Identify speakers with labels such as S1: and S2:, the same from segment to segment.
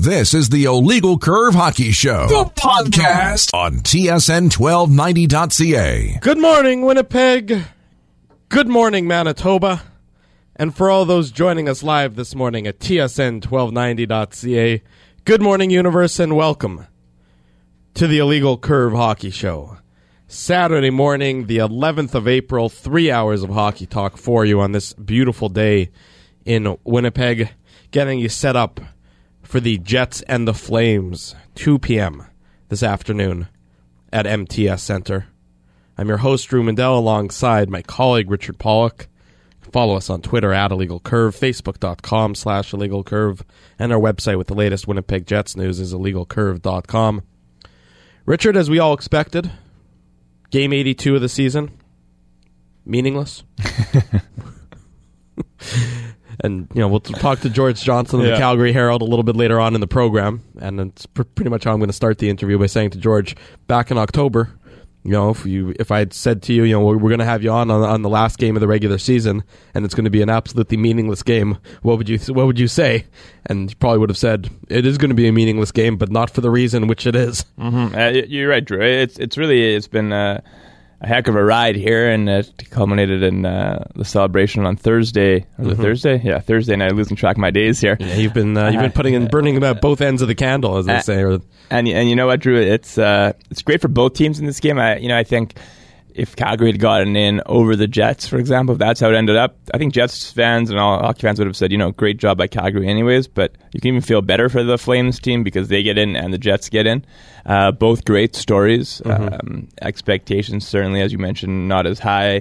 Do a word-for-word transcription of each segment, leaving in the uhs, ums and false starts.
S1: This is the Illegal Curve Hockey Show, the podcast on T S N twelve ninety dot C A.
S2: Good morning, Winnipeg. Good morning, Manitoba. And for all those joining us live this morning at T S N twelve ninety dot C A, good morning, universe, and welcome to the Illegal Curve Hockey Show. Saturday morning, the eleventh of April, three hours of hockey talk for you on this beautiful day in Winnipeg, getting you set up for the Jets and the Flames, two p.m. this afternoon at M T S Center. I'm your host, Drew Mandel, alongside my colleague, Richard Pollock. Follow us on Twitter at Illegal Curve, Facebook.com slash Illegal Curve, and our website with the latest Winnipeg Jets news is illegal curve dot com. Richard, as we all expected, game eighty-two of the season, meaningless. And, you know, we'll talk to George Johnson of the yeah. Calgary Herald a little bit later on in the program. And it's pr- pretty much how I'm going to start the interview by saying to George, back in October, you know, if you if I had said to you, you know, we're, we're going to have you on, on on the last game of the regular season, and it's going to be an absolutely meaningless game, what would you what would you say? And you probably would have said, it is going to be a meaningless game, but not for the reason which it is.
S3: Mm-hmm. Uh, you're right, Drew. It's it's really it's been uh, a heck of a ride here, and it culminated in uh, the celebration on Thursday. Was mm-hmm. it Thursday? Yeah, Thursday night. Losing track of my days here.
S2: Yeah, you've been uh, you've been putting in burning about both ends of the candle, as they uh, say.
S3: And and you know what, Drew? It's uh, it's great for both teams in this game. I you know I think if Calgary had gotten in over the Jets, for example, if that's how it ended up, I think Jets fans and all hockey fans would have said, you know, great job by Calgary anyways, but you can even feel better for the Flames team because they get in and the Jets get in. Uh, both great stories. Mm-hmm. Um, expectations, certainly, as you mentioned, not as high.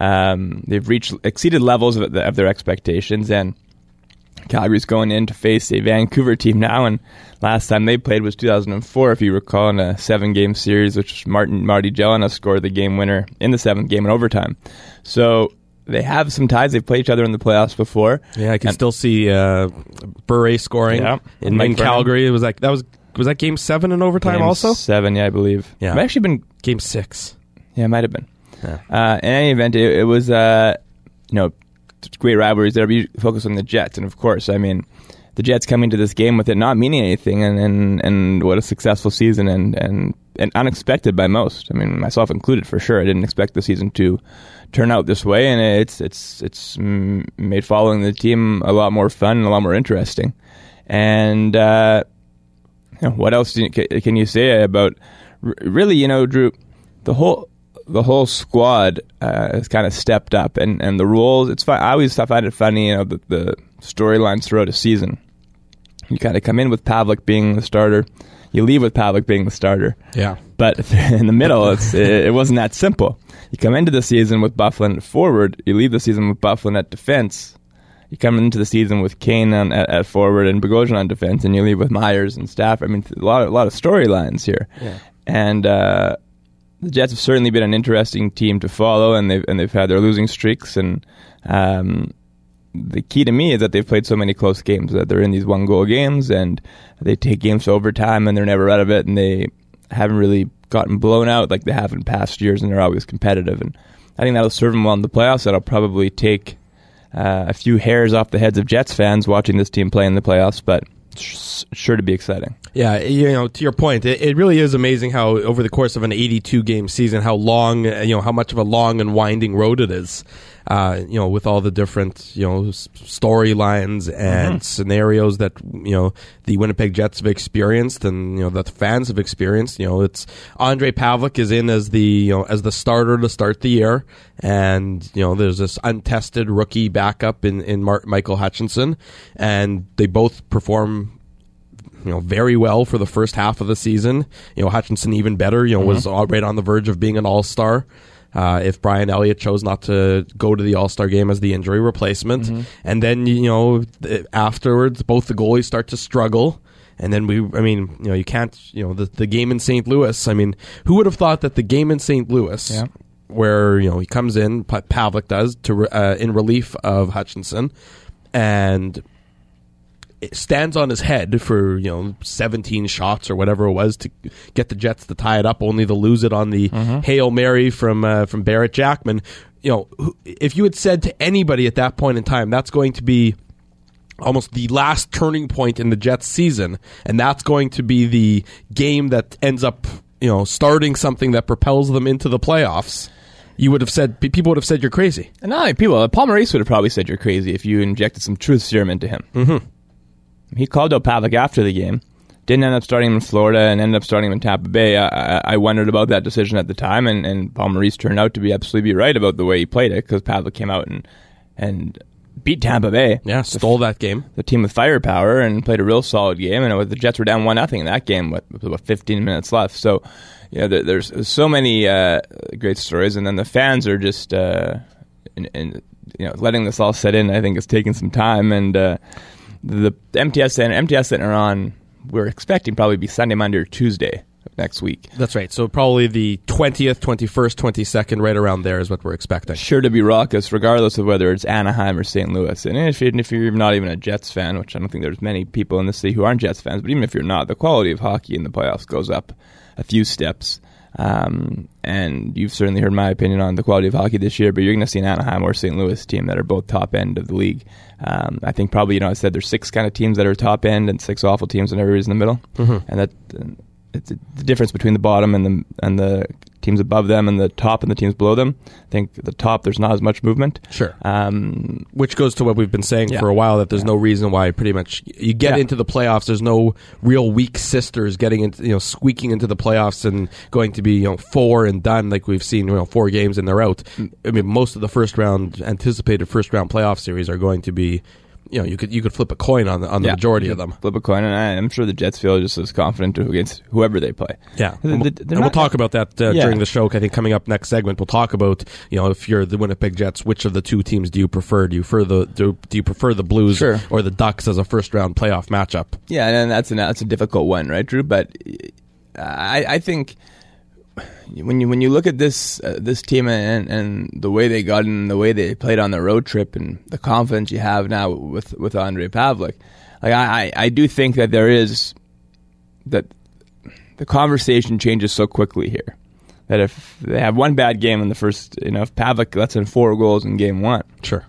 S3: Um, they've reached exceeded levels of, of their expectations, and Calgary's going in to face a Vancouver team now, and last time they played was two thousand four, if you recall, in a seven-game series, which Martin Marty Jelena scored the game winner in the seventh game in overtime. So they have some ties. They've played each other in the playoffs before.
S2: Yeah, I can and, still see uh, Bure scoring yeah, in, in Calgary. It was like that was was that game seven in overtime
S3: game
S2: also?
S3: Seven, yeah, I believe.
S2: Yeah,
S3: it might actually been
S2: game six.
S3: Yeah, it might have been. Yeah. Uh, in any event, it, it was uh, you know. great rivalries there. We focus on the Jets, and of course, I mean, the Jets coming to this game with it not meaning anything, and and, and what a successful season, and, and and unexpected by most. I mean, myself included, for sure. I didn't expect the season to turn out this way, and it's it's it's made following the team a lot more fun and a lot more interesting. And uh, you know, what else do you, can you say about? Really, you know, Drew, the whole. The whole squad uh, has kind of stepped up, and, and the roles. It's fun. I always find it funny, you know, the, the storylines throughout a season. You kind of come in with Pavelec being the starter, you leave with Pavelec being the starter.
S2: Yeah.
S3: But in the middle, it's it, it wasn't that simple. You come into the season with Byfuglien at forward, you leave the season with Byfuglien at defense. You come into the season with Kane on, at, at forward and Bogosian on defense, and you leave with Myers and Stafford. I mean, a lot of, a lot of storylines here,
S2: yeah.
S3: and. Uh, The Jets have certainly been an interesting team to follow, and they've and they've had their losing streaks. And um, the key to me is that they've played so many close games, that they're in these one-goal games, and they take games to overtime, and they're never out of it, and they haven't really gotten blown out like they have in past years, and they're always competitive. And I think that'll serve them well in the playoffs. That'll probably take uh, a few hairs off the heads of Jets fans watching this team play in the playoffs, but it's sure to be exciting.
S2: Yeah, you know, to your point, it, it really is amazing how over the course of an eighty-two game season, how long, you know, how much of a long and winding road it is. Uh, you know, with all the different, you know, storylines and mm-hmm. scenarios that, you know, the Winnipeg Jets have experienced, and, you know, that the fans have experienced. You know, it's Ondrej Pavelec is in as the, you know, as the starter to start the year, and, you know, there's this untested rookie backup in in Mar- Michael Hutchinson, and they both perform, you know, very well for the first half of the season. You know, Hutchinson even better, you know, mm-hmm. was right on the verge of being an all-star. Uh, if Brian Elliott chose not to go to the All-Star game as the injury replacement. Mm-hmm. And then, you know, afterwards, both the goalies start to struggle. And then we, I mean, you know, you can't, you know, the, the game in Saint Louis, I mean, who would have thought that the game in Saint Louis, yeah. where, you know, he comes in, Pavelec does, to uh, in relief of Hutchinson, and stands on his head for, you know, seventeen shots or whatever it was to get the Jets to tie it up, only to lose it on the mm-hmm. Hail Mary from uh, from Barrett Jackman. You know, if you had said to anybody at that point in time, that's going to be almost the last turning point in the Jets season, and that's going to be the game that ends up, you know, starting something that propels them into the playoffs, you would have said, people would have said you're crazy.
S3: And not only people, Paul Maurice would have probably said you're crazy if you injected some truth serum into him.
S2: Mm-hmm.
S3: He called out Pavlik after the game, didn't end up starting him in Florida and ended up starting him in Tampa Bay. I, I, I wondered about that decision at the time, and, and Paul Maurice turned out to be absolutely right about the way he played it, because Pavlik came out and and beat Tampa Bay.
S2: Yeah, stole that game.
S3: The team with firepower, and played a real solid game. And it was, the Jets were down one nothing in that game with, with about fifteen minutes left. So, you know, there, there's so many uh, great stories, and then the fans are just, uh, in, in, you know, letting this all set in. I think it's taking some time, and uh, the, the M T S Center, M T S Center on. We're expecting probably be Sunday, Monday, or Tuesday of next week.
S2: That's right. So probably the twentieth, twenty-first, twenty-second, right around there is what we're expecting.
S3: Sure to be raucous, regardless of whether it's Anaheim or Saint Louis. And if, you, if you're not even a Jets fan, which I don't think there's many people in the city who aren't Jets fans, but even if you're not, the quality of hockey in the playoffs goes up a few steps. Um, and you've certainly heard my opinion on the quality of hockey this year, but you're going to see an Anaheim or Saint Louis team that are both top end of the league. Um, I think probably, you know, I said there's six kind of teams that are top end and six awful teams and everybody's in the middle.
S2: Mm-hmm.
S3: And that uh, it's the difference between the bottom and the and the teams above them and the top and the teams below them. I think at the top there's not as much movement.
S2: Sure.
S3: Um,
S2: Which goes to what we've been saying
S3: yeah.
S2: for a while, that there's
S3: yeah.
S2: no reason why pretty much you get
S3: yeah.
S2: into the playoffs. There's no real weak sisters getting into, you know, squeaking into the playoffs and going to be, you know, four and done like we've seen, you know, four games and they're out. I mean, most of the first round, anticipated first round playoff series are going to be, you know, you could you could flip a coin on the on the
S3: yeah,
S2: majority of them.
S3: Flip a coin, and I, I'm sure the Jets feel just as confident against whoever they play.
S2: Yeah,
S3: The,
S2: and,
S3: the,
S2: we'll, and we'll talk about that uh,
S3: yeah.
S2: during the show. I think coming up next segment, we'll talk about, you know, if you're the Winnipeg Jets, which of the two teams do you prefer? Do you prefer the do, do you prefer the Blues
S3: sure.
S2: or the Ducks as a first round playoff matchup?
S3: Yeah, and that's a that's a difficult one, right, Drew? But I, I think when you when you look at this uh, this team and, and the way they got in, the way they played on the road trip, and the confidence you have now with with Andrei Pavlik, like I, I do think that there is that the conversation changes so quickly here that if they have one bad game in the first, you know, if Pavlik lets in four goals in game one,
S2: sure,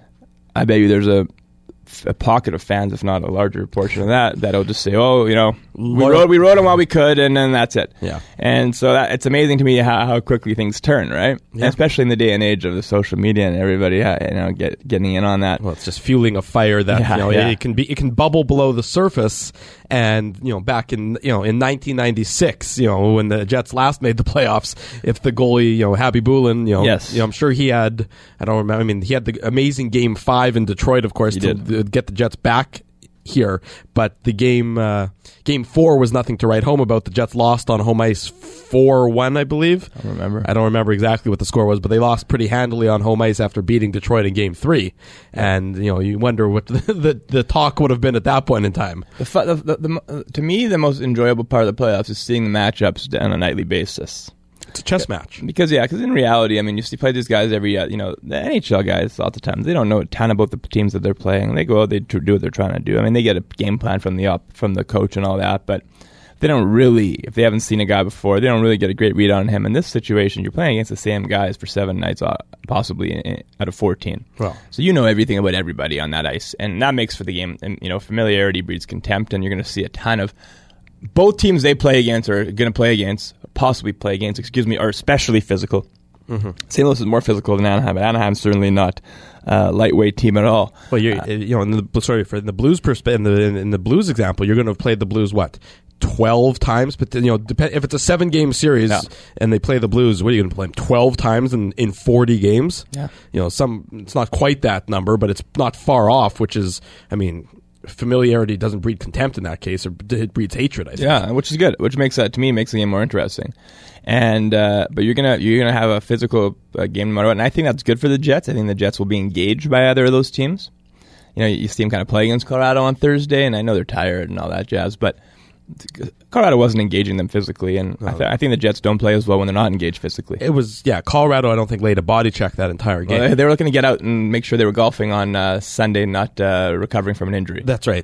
S3: I bet you there's a a pocket of fans, if not a larger portion of that, that'll just say, "Oh, you know, we rode, we rode them while we could, and then that's it."
S2: Yeah,
S3: and so that, it's amazing to me how, how quickly things turn, right?
S2: Yeah.
S3: And especially in the day and age of the social media and everybody, uh, you know, get, getting in on that.
S2: well, it's just fueling a fire that
S3: Yeah,
S2: you know
S3: yeah.
S2: it, it can be it can bubble below the surface. And you know, back in you know in nineteen ninety-six, you know, when the Jets last made the playoffs, if the goalie, you know, Happy Bulin, you know,
S3: Yes.
S2: you know, I'm sure he had, I don't remember. I mean, he had the amazing game five in Detroit, of course,
S3: He
S2: to
S3: did.
S2: uh, get the Jets back here. But the game uh, game four was nothing to write home about. The Jets lost on home ice four one, I believe.
S3: I don't remember.
S2: I don't remember exactly what the score was, but they lost pretty handily on home ice after beating Detroit in game three. And you know, you wonder what the the, the talk would have been at that point in time.
S3: The, fu- the, the, the, to me, the most enjoyable part of the playoffs is seeing the matchups on a nightly basis.
S2: It's a chess match.
S3: Because, yeah, because in reality, I mean, you see play these guys every, uh, you know, the N H L guys, lots of times, they don't know a ton about the teams that they're playing. They go out, they tr- do what they're trying to do. I mean, they get a game plan from the op- from the coach and all that, but they don't really, if they haven't seen a guy before, they don't really get a great read on him. In this situation, you're playing against the same guys for seven nights, uh, possibly in, in, out of fourteen.
S2: Well.
S3: So you know everything about everybody on that ice, and that makes for the game. And, you know, familiarity breeds contempt, and you're going to see a ton of both teams they play against or going to play against, possibly play against, excuse me, are especially physical.
S2: Mm-hmm.
S3: Saint Louis is more physical than Anaheim, but Anaheim's certainly not a uh, lightweight team at all.
S2: Well, you're, uh, you know, in the sorry for in the Blues perspe- in the in, in the Blues example, you're going to have played the Blues what twelve times, but you know, depend, if it's a seven game series
S3: yeah.
S2: and they play the Blues, what are you going to play them twelve times in, in forty games?
S3: Yeah,
S2: you know, some it's not quite that number, but it's not far off. Which is, I mean. Familiarity doesn't breed contempt in that case, or it breeds hatred. I think.
S3: Yeah, which is good. Which makes that to me makes the game more interesting. And uh, but you're gonna you're gonna have a physical uh, game no matter what, and I think that's good for the Jets. I think the Jets will be engaged by either of those teams. You know, you see them kind of play against Colorado on Thursday, and I know they're tired and all that jazz, but Colorado wasn't engaging them physically, and I, th- I think the Jets don't play as well when they're not engaged physically.
S2: It was, yeah, Colorado I don't think laid a body check that entire game.
S3: Well, they were looking to get out and make sure they were golfing on uh, Sunday, not uh, recovering from an injury.
S2: That's right.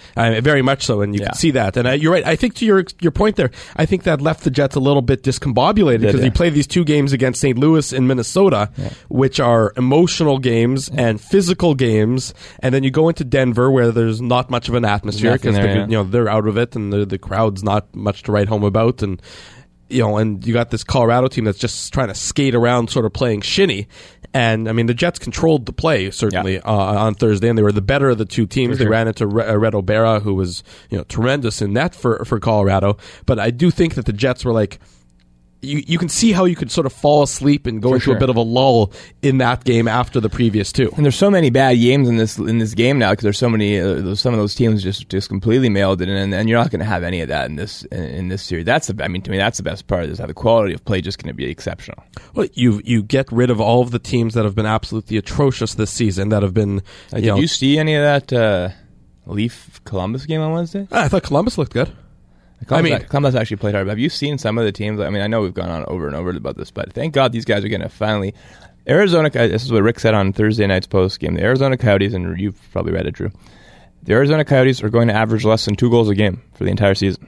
S2: uh, very much so, and you
S3: Yeah.
S2: can see that. And uh, you're right. I think to your your point there, I think that left the Jets a little bit discombobulated because
S3: yeah.
S2: you play these two games against Saint Louis and Minnesota, yeah. which are emotional games yeah. and physical games, and then you go into Denver where there's not much of an atmosphere because
S3: yeah.
S2: you know they're out of it and the the crowd's not much to write home about, and you know, and you got this Colorado team that's just trying to skate around, sort of playing shinny. And I mean, the Jets controlled the play certainly yeah. uh, on Thursday, and they were the better of the two teams. For they sure. ran into Re- Red O'Bara, who was you know tremendous in net for for Colorado. But I do think that the Jets were like. You you can see how you could sort of fall asleep and go
S3: For
S2: into
S3: sure.
S2: a bit of a lull in that game after the previous two.
S3: And there's so many bad games in this in this game now because there's so many uh, some of those teams just, just completely mailed it, and, and you're not going to have any of that in this in, in this series. That's the I mean to me that's the best part is how the quality of play just going to be exceptional.
S2: Well, you you get rid of all of the teams that have been absolutely atrocious this season that have been.
S3: Like,
S2: you
S3: did
S2: know,
S3: you see any of that uh, Leaf Columbus game on Wednesday?
S2: I thought Columbus looked good.
S3: Columbus,
S2: I mean,
S3: Columbus actually played hard. Have you seen some of the teams? I mean, I know we've gone on over and over about this, but thank God these guys are going to finally. Arizona. This is what Rick said on Thursday night's post game. The Arizona Coyotes, and you've probably read it, Drew. The Arizona Coyotes are going to average less than two goals a game for the entire season.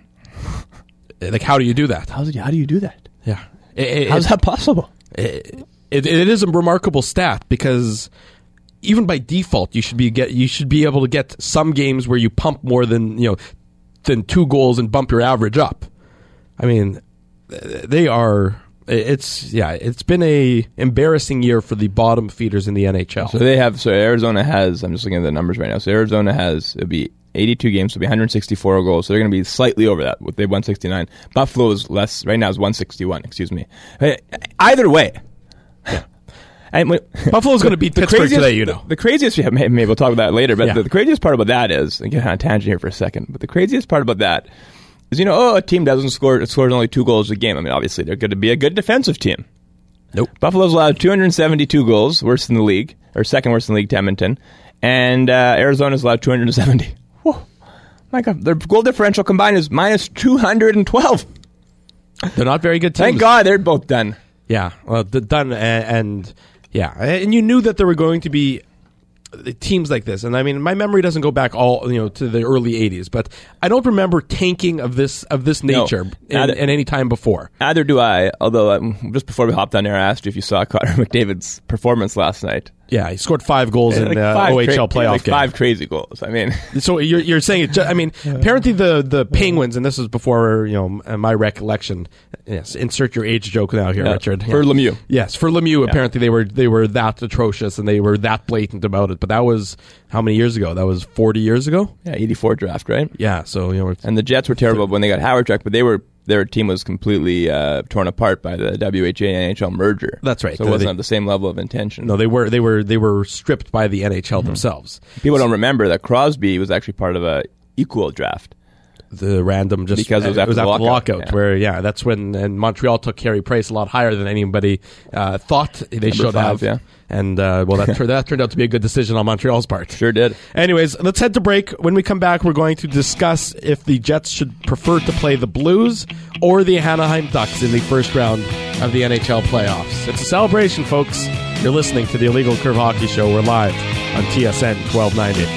S2: Like, how do you do that?
S3: How do you, how do you do that?
S2: Yeah, it, it,
S3: how's that possible?
S2: It, it, it is a remarkable stat because. Even by default, you should be get you should be able to get some games where you pump more than you know than two goals and bump your average up. I mean, they are. It's yeah. It's been a embarrassing year for the bottom feeders in the N H L.
S3: So they have. So Arizona has. I'm just looking at the numbers right now. So Arizona has. It'll be eighty-two games. So it'll be one hundred sixty-four goals. So they're going to be slightly over that. They have one sixty-nine. Buffalo is less. Right now is one sixty-one. Excuse me. Either way.
S2: Yeah. And when, Buffalo's going to beat Pittsburgh
S3: craziest,
S2: today, you know.
S3: The, the craziest, yeah, maybe we'll talk about that later, but
S2: yeah.
S3: the, the craziest part about that is, I get on a tangent here for a second, but the craziest part about that is, you know, oh, a team doesn't score, it scores only two goals a game. I mean, obviously, they're going to be a good defensive team.
S2: Nope.
S3: Buffalo's allowed two hundred seventy-two goals, worse than the league, or second worst in the league to Edmonton, and uh, Arizona's allowed two hundred seventy. Whoa. My God, their goal differential combined is minus two hundred twelve.
S2: They're not very good teams.
S3: Thank God they're both done.
S2: Yeah, well, done, and, and yeah, and you knew that there were going to be teams like this. And I mean, my memory doesn't go back all you know to the early eighties, but I don't remember tanking of this of this nature
S3: no,
S2: in,
S3: neither,
S2: in any time before.
S3: Neither do I. Although um, just before we hopped on air, I asked you if you saw Connor McDavid's performance last night.
S2: Yeah, he scored five goals
S3: yeah,
S2: in
S3: like
S2: the
S3: five
S2: O H L
S3: cra-
S2: playoff
S3: like
S2: game.
S3: Five crazy goals. I mean,
S2: so you're you're saying it? Just, I mean, apparently the the Penguins, and this is before you know my recollection. Yes, insert your age joke now here,
S3: yeah,
S2: Richard.
S3: For
S2: yeah.
S3: Lemieux.
S2: Yes, for Lemieux.
S3: Yeah.
S2: Apparently they were they were that atrocious and they were that blatant about it. But that was how many years ago? That was forty years ago.
S3: Yeah, eighty-four draft, right?
S2: Yeah. So you know,
S3: and the Jets were terrible when they got Howard Chuck, but they were. Their team was completely uh, torn apart by the W H A N H L merger.
S2: That's right.
S3: So it wasn't at the same level of intention.
S2: No, they were they were they were stripped by the N H L mm-hmm. themselves.
S3: People don't remember that Crosby was actually part of a equal draft.
S2: The random just
S3: because it was after,
S2: it was
S3: the,
S2: after
S3: lockout,
S2: the lockout
S3: yeah.
S2: where yeah that's when and Montreal took Carey Price a lot higher than anybody uh, thought they
S3: Number
S2: should
S3: five,
S2: have
S3: yeah.
S2: and uh, well that, tur- that turned out to be a good decision on Montreal's part.
S3: Sure did.
S2: Anyways, let's head to break. When we come back, we're going to discuss if the Jets should prefer to play the Blues or the Anaheim Ducks in the first round of the N H L playoffs. It's a celebration, folks. You're listening to the Illegal Curve Hockey Show. We're live on T S N twelve ninety.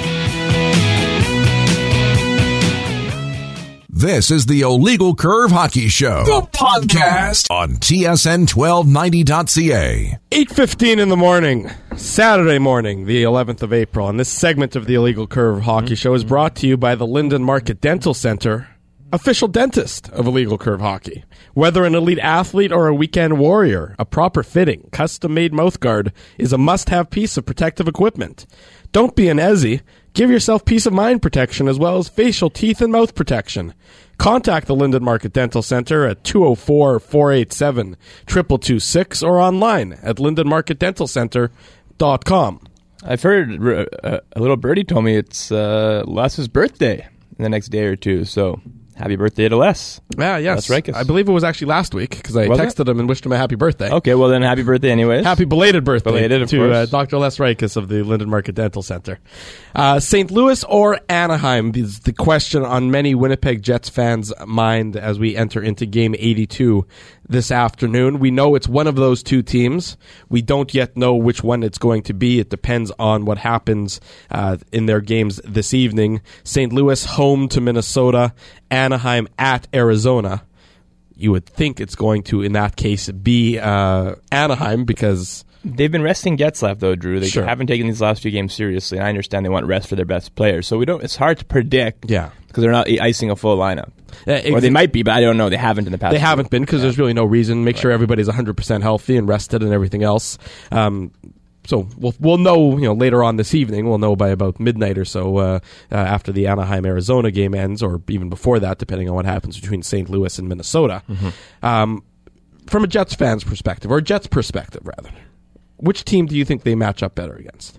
S1: This is the Illegal Curve Hockey Show, the podcast on T S N twelve ninety dot C A.
S2: eight fifteen in the morning, Saturday morning, the eleventh of April, and this segment of the Illegal Curve Hockey mm-hmm. Show is brought to you by the Linden Market Dental Center, official dentist of Illegal Curve Hockey. Whether an elite athlete or a weekend warrior, a proper fitting, custom-made mouthguard is a must-have piece of protective equipment. Don't be an Ezzy. Give yourself peace of mind protection as well as facial, teeth, and mouth protection. Contact the Linden Market Dental Center at two oh four, four eight seven, two two two six or online at linden market dental center dot com.
S3: I've heard uh, a little birdie told me it's uh, Les's birthday in the next day or two, so happy birthday to Les.
S2: Yeah, yes.
S3: Les Reikus.
S2: I believe it was actually last week because I
S3: Was
S2: texted
S3: it?
S2: him and wished him a happy birthday.
S3: Okay, well then happy birthday anyways.
S2: Happy belated birthday
S3: Belated, of
S2: to uh,
S3: course.
S2: Doctor Les Reikus of the Linden Market Dental Center. Uh, Saint Louis or Anaheim is the question on many Winnipeg Jets fans' mind as we enter into Game eighty-two this afternoon. We know it's one of those two teams. We don't yet know which one it's going to be. It depends on what happens uh, in their games this evening. Saint Louis home to Minnesota, Anaheim at Arizona. You would think it's going to, in that case, be uh, Anaheim because...
S3: They've been resting Getzlaf though, Drew. They
S2: Sure.
S3: haven't taken these last few games seriously. I understand they want rest for their best players, so we don't. It's hard to predict.
S2: Yeah.
S3: because they're not icing a full lineup,
S2: Uh, ex-
S3: or they might be, but I don't know. They haven't in the past.
S2: They haven't been because there's really no reason. Make sure everybody's one hundred percent healthy and rested and everything else. Um, so we'll we'll know you know later on this evening. We'll know by about midnight or so uh, uh, after the Anaheim Arizona game ends, or even before that, depending on what happens between Saint Louis and Minnesota. Mm-hmm. Um, from a Jets fan's perspective, or a Jets perspective rather, which team do you think they match up better against?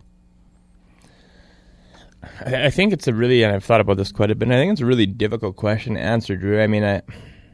S3: I think it's a really, and I've thought about this quite a bit, and I think it's a really difficult question to answer, Drew. I mean, I,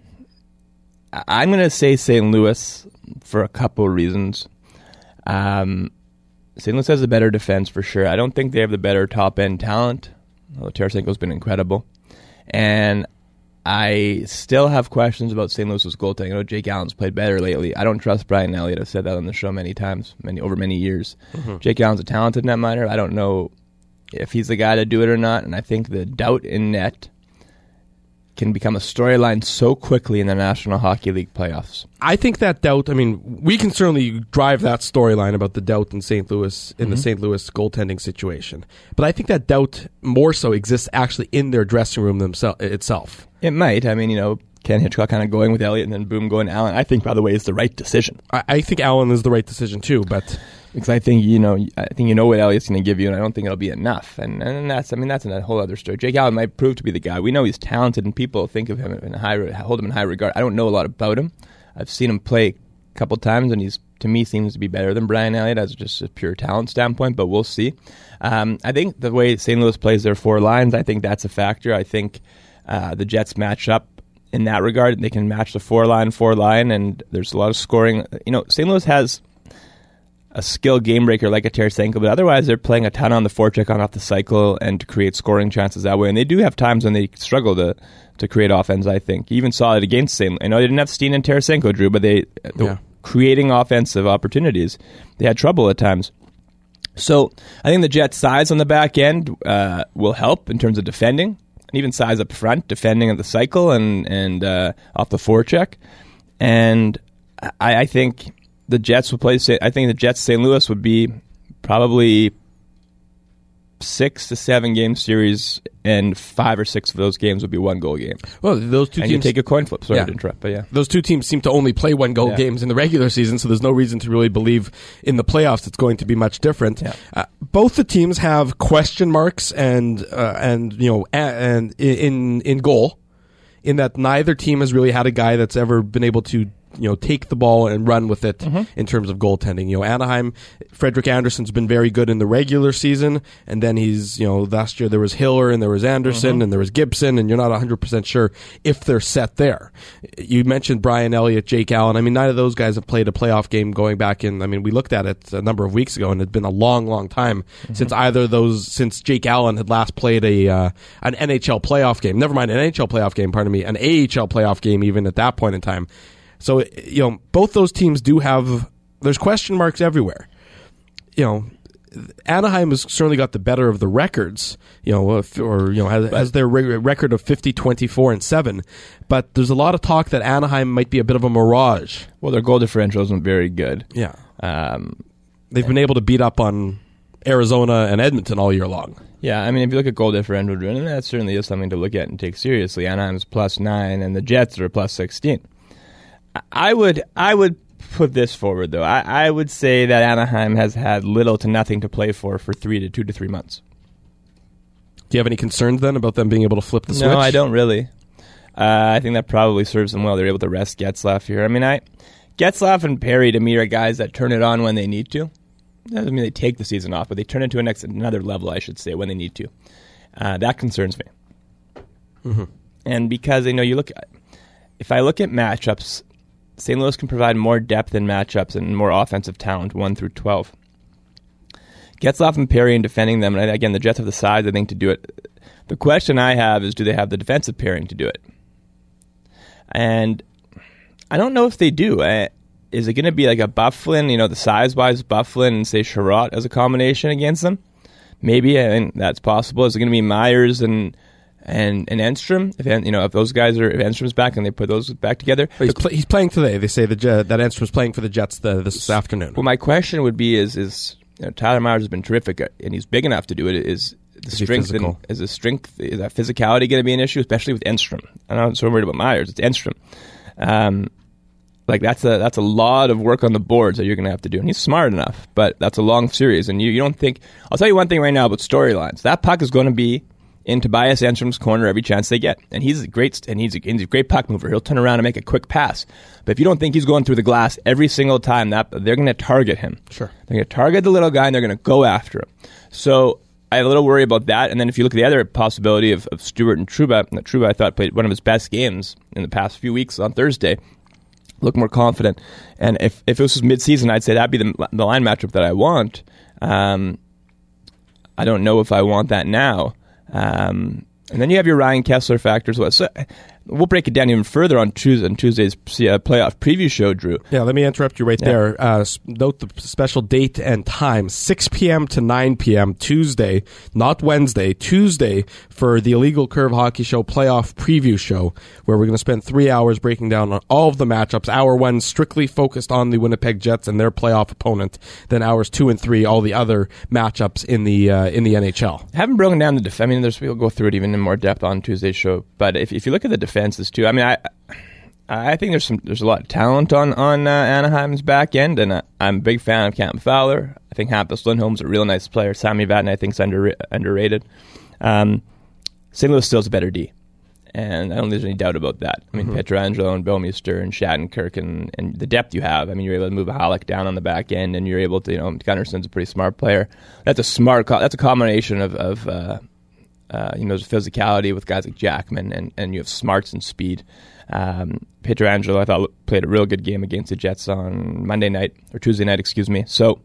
S3: I'm going to say Saint Louis for a couple of reasons. Um, Saint Louis has a better defense for sure. I don't think they have the better top-end talent, although Tarasenko's been incredible. And I still have questions about Saint Louis's goaltending. I know Jake Allen's played better lately. I don't trust Brian Elliott. I've said that on the show many times, many over many years. Mm-hmm. Jake Allen's a talented netminder. I don't know if he's the guy to do it or not, and I think the doubt in net can become a storyline so quickly in the National Hockey League playoffs.
S2: I think that doubt, I mean, we can certainly drive that storyline about the doubt in Saint Louis, in mm-hmm. the Saint Louis goaltending situation. But I think that doubt more so exists actually in their dressing room themselves itself.
S3: It might. I mean, you know, Ken Hitchcock kind of going with Elliott and then boom, going to Allen. I think, by the way, is the right decision.
S2: I, I think Allen is the right decision too, but...
S3: Because I think you know, I think you know what Elliott's going to give you, and I don't think it'll be enough. And and that's, I mean, that's a whole other story. Jake Allen might prove to be the guy. We know he's talented, and people think of him in high, hold him in high regard. I don't know a lot about him. I've seen him play a couple times, and he's to me seems to be better than Brian Elliott as just a pure talent standpoint. But we'll see. Um, I think the way Saint Louis plays their four lines, I think that's a factor. I think uh, the Jets match up in that regard. They can match the four line, four line, and there's a lot of scoring. You know, Saint Louis has a skill game breaker like a Tarasenko, but otherwise they're playing a ton on the forecheck on off the cycle and to create scoring chances that way. And they do have times when they struggle to to create offense, I think. You even saw it against Saint I know they didn't have Steen and Tarasenko, Drew, but they
S2: yeah.
S3: creating offensive opportunities. They had trouble at times. So I think the Jets' size on the back end uh, will help in terms of defending, and even size up front, defending at the cycle and, and uh, off the forecheck. And I, I think the Jets will play. I think the Jets Saint Louis would be probably six to seven game series, and five or six of those games would be one goal game.
S2: Well, those two
S3: and
S2: teams
S3: you take a coin flip. Sorry
S2: yeah.
S3: to interrupt, but yeah,
S2: those two teams seem to only play one goal
S3: yeah.
S2: games in the regular season, so there's no reason to really believe in the playoffs it's going to be much different.
S3: Yeah.
S2: Uh, both the teams have question marks and uh, and you know a- and in in goal, in that neither team has really had a guy that's ever been able to you know take the ball and run with it mm-hmm. in terms of goaltending. You know, Anaheim, Frederik Andersen's been very good in the regular season, and then he's you know last year there was Hiller and there was Anderson mm-hmm. and there was Gibson, and you're not one hundred percent sure if they're set there. You mentioned Brian Elliott, Jake Allen. I mean, none of those guys have played a playoff game going back in. I mean, we looked at it a number of weeks ago, and it's been a long, long time mm-hmm. since either of those since Jake Allen had last played a uh, an N H L playoff game. Never mind an N H L playoff game. Pardon me, an A H L playoff game. Even at that point in time. So, you know, both those teams do have, there's question marks everywhere. You know, Anaheim has certainly got the better of the records, you know, or, you know, has, has their record of fifty, twenty-four, and seven. But there's a lot of talk that Anaheim might be a bit of a mirage.
S3: Well, their goal differential isn't very good.
S2: Yeah.
S3: Um,
S2: They've been able to beat up on Arizona and Edmonton all year long.
S3: Yeah, I mean, if you look at goal differential, and that certainly is something to look at and take seriously. Anaheim's plus nine, and the Jets are plus sixteen. I would I would put this forward, though. I, I would say that Anaheim has had little to nothing to play for for three to two to three months.
S2: Do you have any concerns, then, about them being able to flip the switch?
S3: No, I don't really. Uh, I think that probably serves them well. They're able to rest Getzlaf here. I mean, I Getzlaf and Perry, to me, are guys that turn it on when they need to. That doesn't mean they take the season off, but they turn it to a next, another level, I should say, when they need to. Uh, that concerns me.
S2: Mm-hmm.
S3: And because, you know, you look, if I look at matchups, Saint Louis can provide more depth in matchups and more offensive talent, one through twelve. Getzlaf and Perry in defending them, and again, the Jets have the size, I think, to do it. The question I have is, do they have the defensive pairing to do it? And I don't know if they do. I, is it going to be like a Byfuglien, you know, the size-wise Byfuglien and, say, Sherratt as a combination against them? Maybe, I mean, that's possible. Is it going to be Myers and and and Enstrom? If you know, if those guys are, if Enstrom's back and they put those back together,
S2: he's, pl- he's playing today. They say the Jet, that Enstrom's playing for the Jets the, this afternoon.
S3: Well, my question would be: Is is you know, Tyler Myers has been terrific and he's big enough to do it? Is the is strength and, is the strength is that physicality going to be an issue, especially with Enstrom? I'm not so worried about Myers. It's Enstrom. Um, Like that's a that's a lot of work on the boards that you're going to have to do, and he's smart enough. But that's a long series, and you, you don't think. I'll tell you one thing right now about storylines. That puck is going to be in Tobias Enstrom's corner every chance they get, and he's a great and he's a, he's a great puck mover. He'll turn around and make a quick pass. But if you don't think he's going through the glass every single time, that they're going to target him.
S2: Sure,
S3: they're going to target the little guy, and they're going to go after him. So I have a little worry about that. And then if you look at the other possibility of, of Stewart and Trouba, that Trouba I thought played one of his best games in the past few weeks on Thursday. Look more confident, and if if this was mid-season, I'd say that'd be the the line matchup that I want. Um, I don't know if I want that now. Um, and then you have your Ryan Kessler factors. So we'll break it down even further on Tuesday, on Tuesday's playoff preview show, Drew.
S2: Yeah, let me interrupt you right
S3: yeah.
S2: there. Uh, note the special date and time, six p.m. to nine p.m. Tuesday, not Wednesday, Tuesday, for the Illegal Curve Hockey Show playoff preview show, where we're going to spend three hours breaking down on all of the matchups. Hour one strictly focused on the Winnipeg Jets and their playoff opponent. Then hours two and three, all the other matchups in the uh, in the N H L.
S3: I haven't broken down the defense. I mean, there's, we'll go through it even in more depth on Tuesday's show. But if if you look at the defenses too, I mean, I I think there's some there's a lot of talent on on uh, Anaheim's back end, and uh, I'm a big fan of Cam Fowler. I think Hampus Lindholm's a real nice player. Sami Vatanen I think is under, underrated. Um, Saint Louis still has a better D, and I don't think there's any doubt about that. I mean, mm-hmm. Pietrangelo and Bouwmeester and Shattenkirk and, and the depth you have. I mean, you're able to move a Halleck down on the back end, and you're able to, you know, Gunnarsson's a pretty smart player. That's a smart. Co- that's a combination of of uh, uh, you know, physicality with guys like Jackman, and, and you have smarts and speed. Um, Pietrangelo, I thought, played a real good game against the Jets on Monday night or Tuesday night, excuse me. So.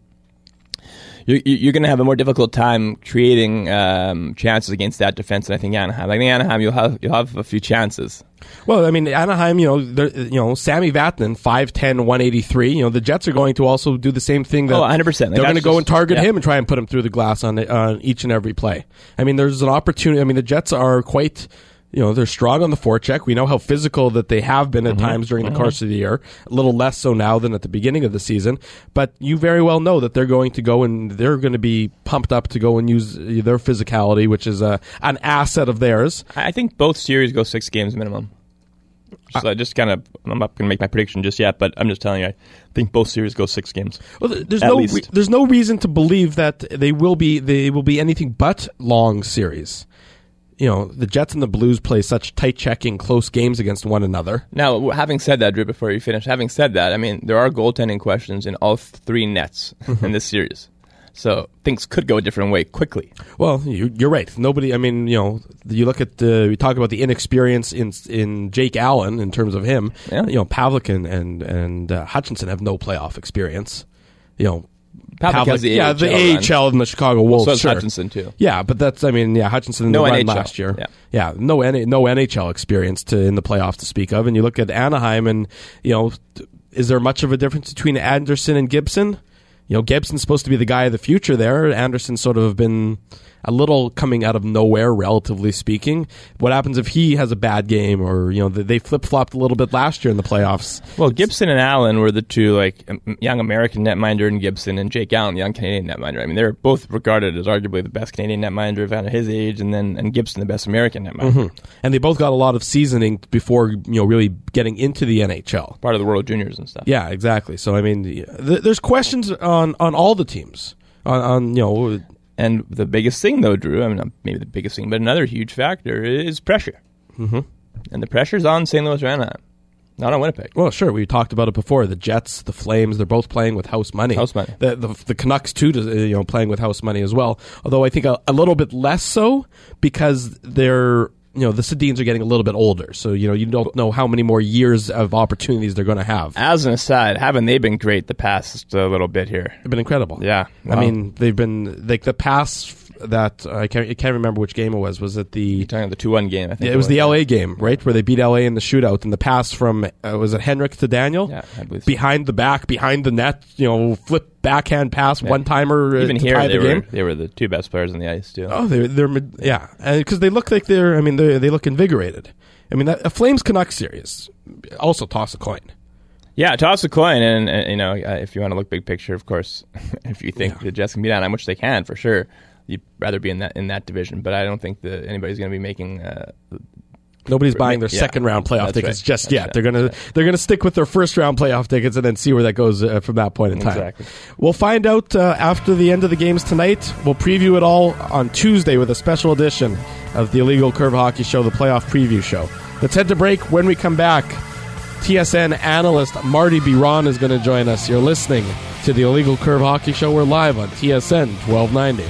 S3: You're, you're going to have a more difficult time creating um, chances against that defense than I think Anaheim. I think Anaheim, you'll have you'll have a few chances.
S2: Well, I mean, Anaheim, you know, you know, Sami Vatanen, five ten, one eighty-three. You know, the Jets are going to also do the same thing. That
S3: oh, one hundred percent.
S2: Like they're going to go and target
S3: yeah.
S2: him and try and put him through the glass on uh, each and every play. I mean, there's an opportunity. I mean, the Jets are quite... You know, they're strong on the forecheck. We know how physical that they have been at mm-hmm. times during the mm-hmm. course of the year. A little less so now than at the beginning of the season. But you very well know that they're going to go and they're going to be pumped up to go and use their physicality, which is a, an asset of theirs.
S3: I think both series go six games minimum. So uh, I just kind of, I'm not going to make my prediction just yet, but I'm just telling you, I think both series go six games.
S2: Well, there's no re- there's no reason to believe that they will be they will be anything but long series. You know, the Jets and the Blues play such tight-checking, close games against one another.
S3: Now, having said that, Drew, before you finish, having said that, I mean, there are goaltending questions in all three nets in this series. So things could go a different way quickly.
S2: Well, you, you're right. Nobody, I mean, you know, you look at, the, we talk about the inexperience in in Jake Allen in terms of him. Yeah. You know, Pavlik and, and, and uh, Hutchinson have no playoff experience. You know,
S3: Pavlik has the
S2: yeah,
S3: A H L
S2: the A H L
S3: run.
S2: and the Chicago Wolves.
S3: So does
S2: sure.
S3: Hutchinson too.
S2: Yeah, but that's I mean, yeah, Hutchinson in
S3: no
S2: the run
S3: N H L.
S2: last year.
S3: Yeah,
S2: yeah no N- no N H L experience to in the playoffs to speak of. And you look at Anaheim, and you know, is there much of a difference between Anderson and Gibson? You know, Gibson's supposed to be the guy of the future there. Anderson's sort of been a little coming out of nowhere, relatively speaking. What happens if he has a bad game, or you know, they flip-flopped a little bit last year in the playoffs?
S3: Well, Gibson and Allen were the two, like, young American netminder in Gibson, and Jake Allen, the young Canadian netminder. I mean, they're both regarded as arguably the best Canadian netminder of his age, and then and Gibson the best American netminder.
S2: Mm-hmm. And they both got a lot of seasoning before, you know, really getting into the N H L.
S3: Part of the World Juniors and stuff.
S2: Yeah, exactly. So I mean, th- there's questions on, on all the teams. On, on you know.
S3: And the biggest thing, though, Drew, I mean, not maybe the biggest thing, but another huge factor is pressure.
S2: Mm-hmm.
S3: And the pressure's on Saint Louis or Anaheim, not on Winnipeg.
S2: Well, sure, we talked about it before. The Jets, the Flames, they're both playing with house money.
S3: House money.
S2: The the, the Canucks, too, you know, playing with house money as well. Although I think a, a little bit less so because they're you know, the Sedins are getting a little bit older, so you know you don't know how many more years of opportunities they're going to have.
S3: As an aside, haven't they been great the past uh, little bit here?
S2: They've been incredible.
S3: Yeah, wow.
S2: I mean, they've been like the pass that uh, I can't I can't remember which game it was. Was it the
S3: You're talking about the two one game? I think
S2: yeah, it was the L A game, right, where they beat L A in the shootout, and the pass from uh, was it Henrik to Daniel?
S3: Yeah, I believe so.
S2: Behind the back, behind the net, you know, flip backhand pass,
S3: Yeah.
S2: one timer.
S3: Even
S2: to
S3: here,
S2: tie
S3: they
S2: the
S3: were
S2: game.
S3: they were the two best players on the ice too.
S2: Oh, they're they're mid- yeah, because they look like they're. I mean, they they look invigorated. I mean, that, a Flames Canucks series. Also, toss a coin.
S3: Yeah, toss a coin, and, and you know, uh, if you want to look big picture, of course, if you think
S2: Yeah.
S3: the Jets can be down, which they can for sure, you'd rather be in that in that division. But I don't think that anybody's going to be making. Uh,
S2: Nobody's buying their
S3: Yeah.
S2: second round playoff
S3: That's
S2: tickets
S3: right.
S2: just
S3: That's
S2: yet.
S3: right.
S2: They're gonna they're gonna stick with their first round playoff tickets and then see where that goes uh, from that point in time.
S3: Exactly.
S2: We'll find out uh, after the end of the games tonight. We'll preview it all on Tuesday with a special edition of the Illegal Curve Hockey Show, the playoff preview show. Let's head to break. When we come back, T S N analyst Marty Biron is going to join us. You're listening to the Illegal Curve Hockey Show. We're live on T S N twelve ninety.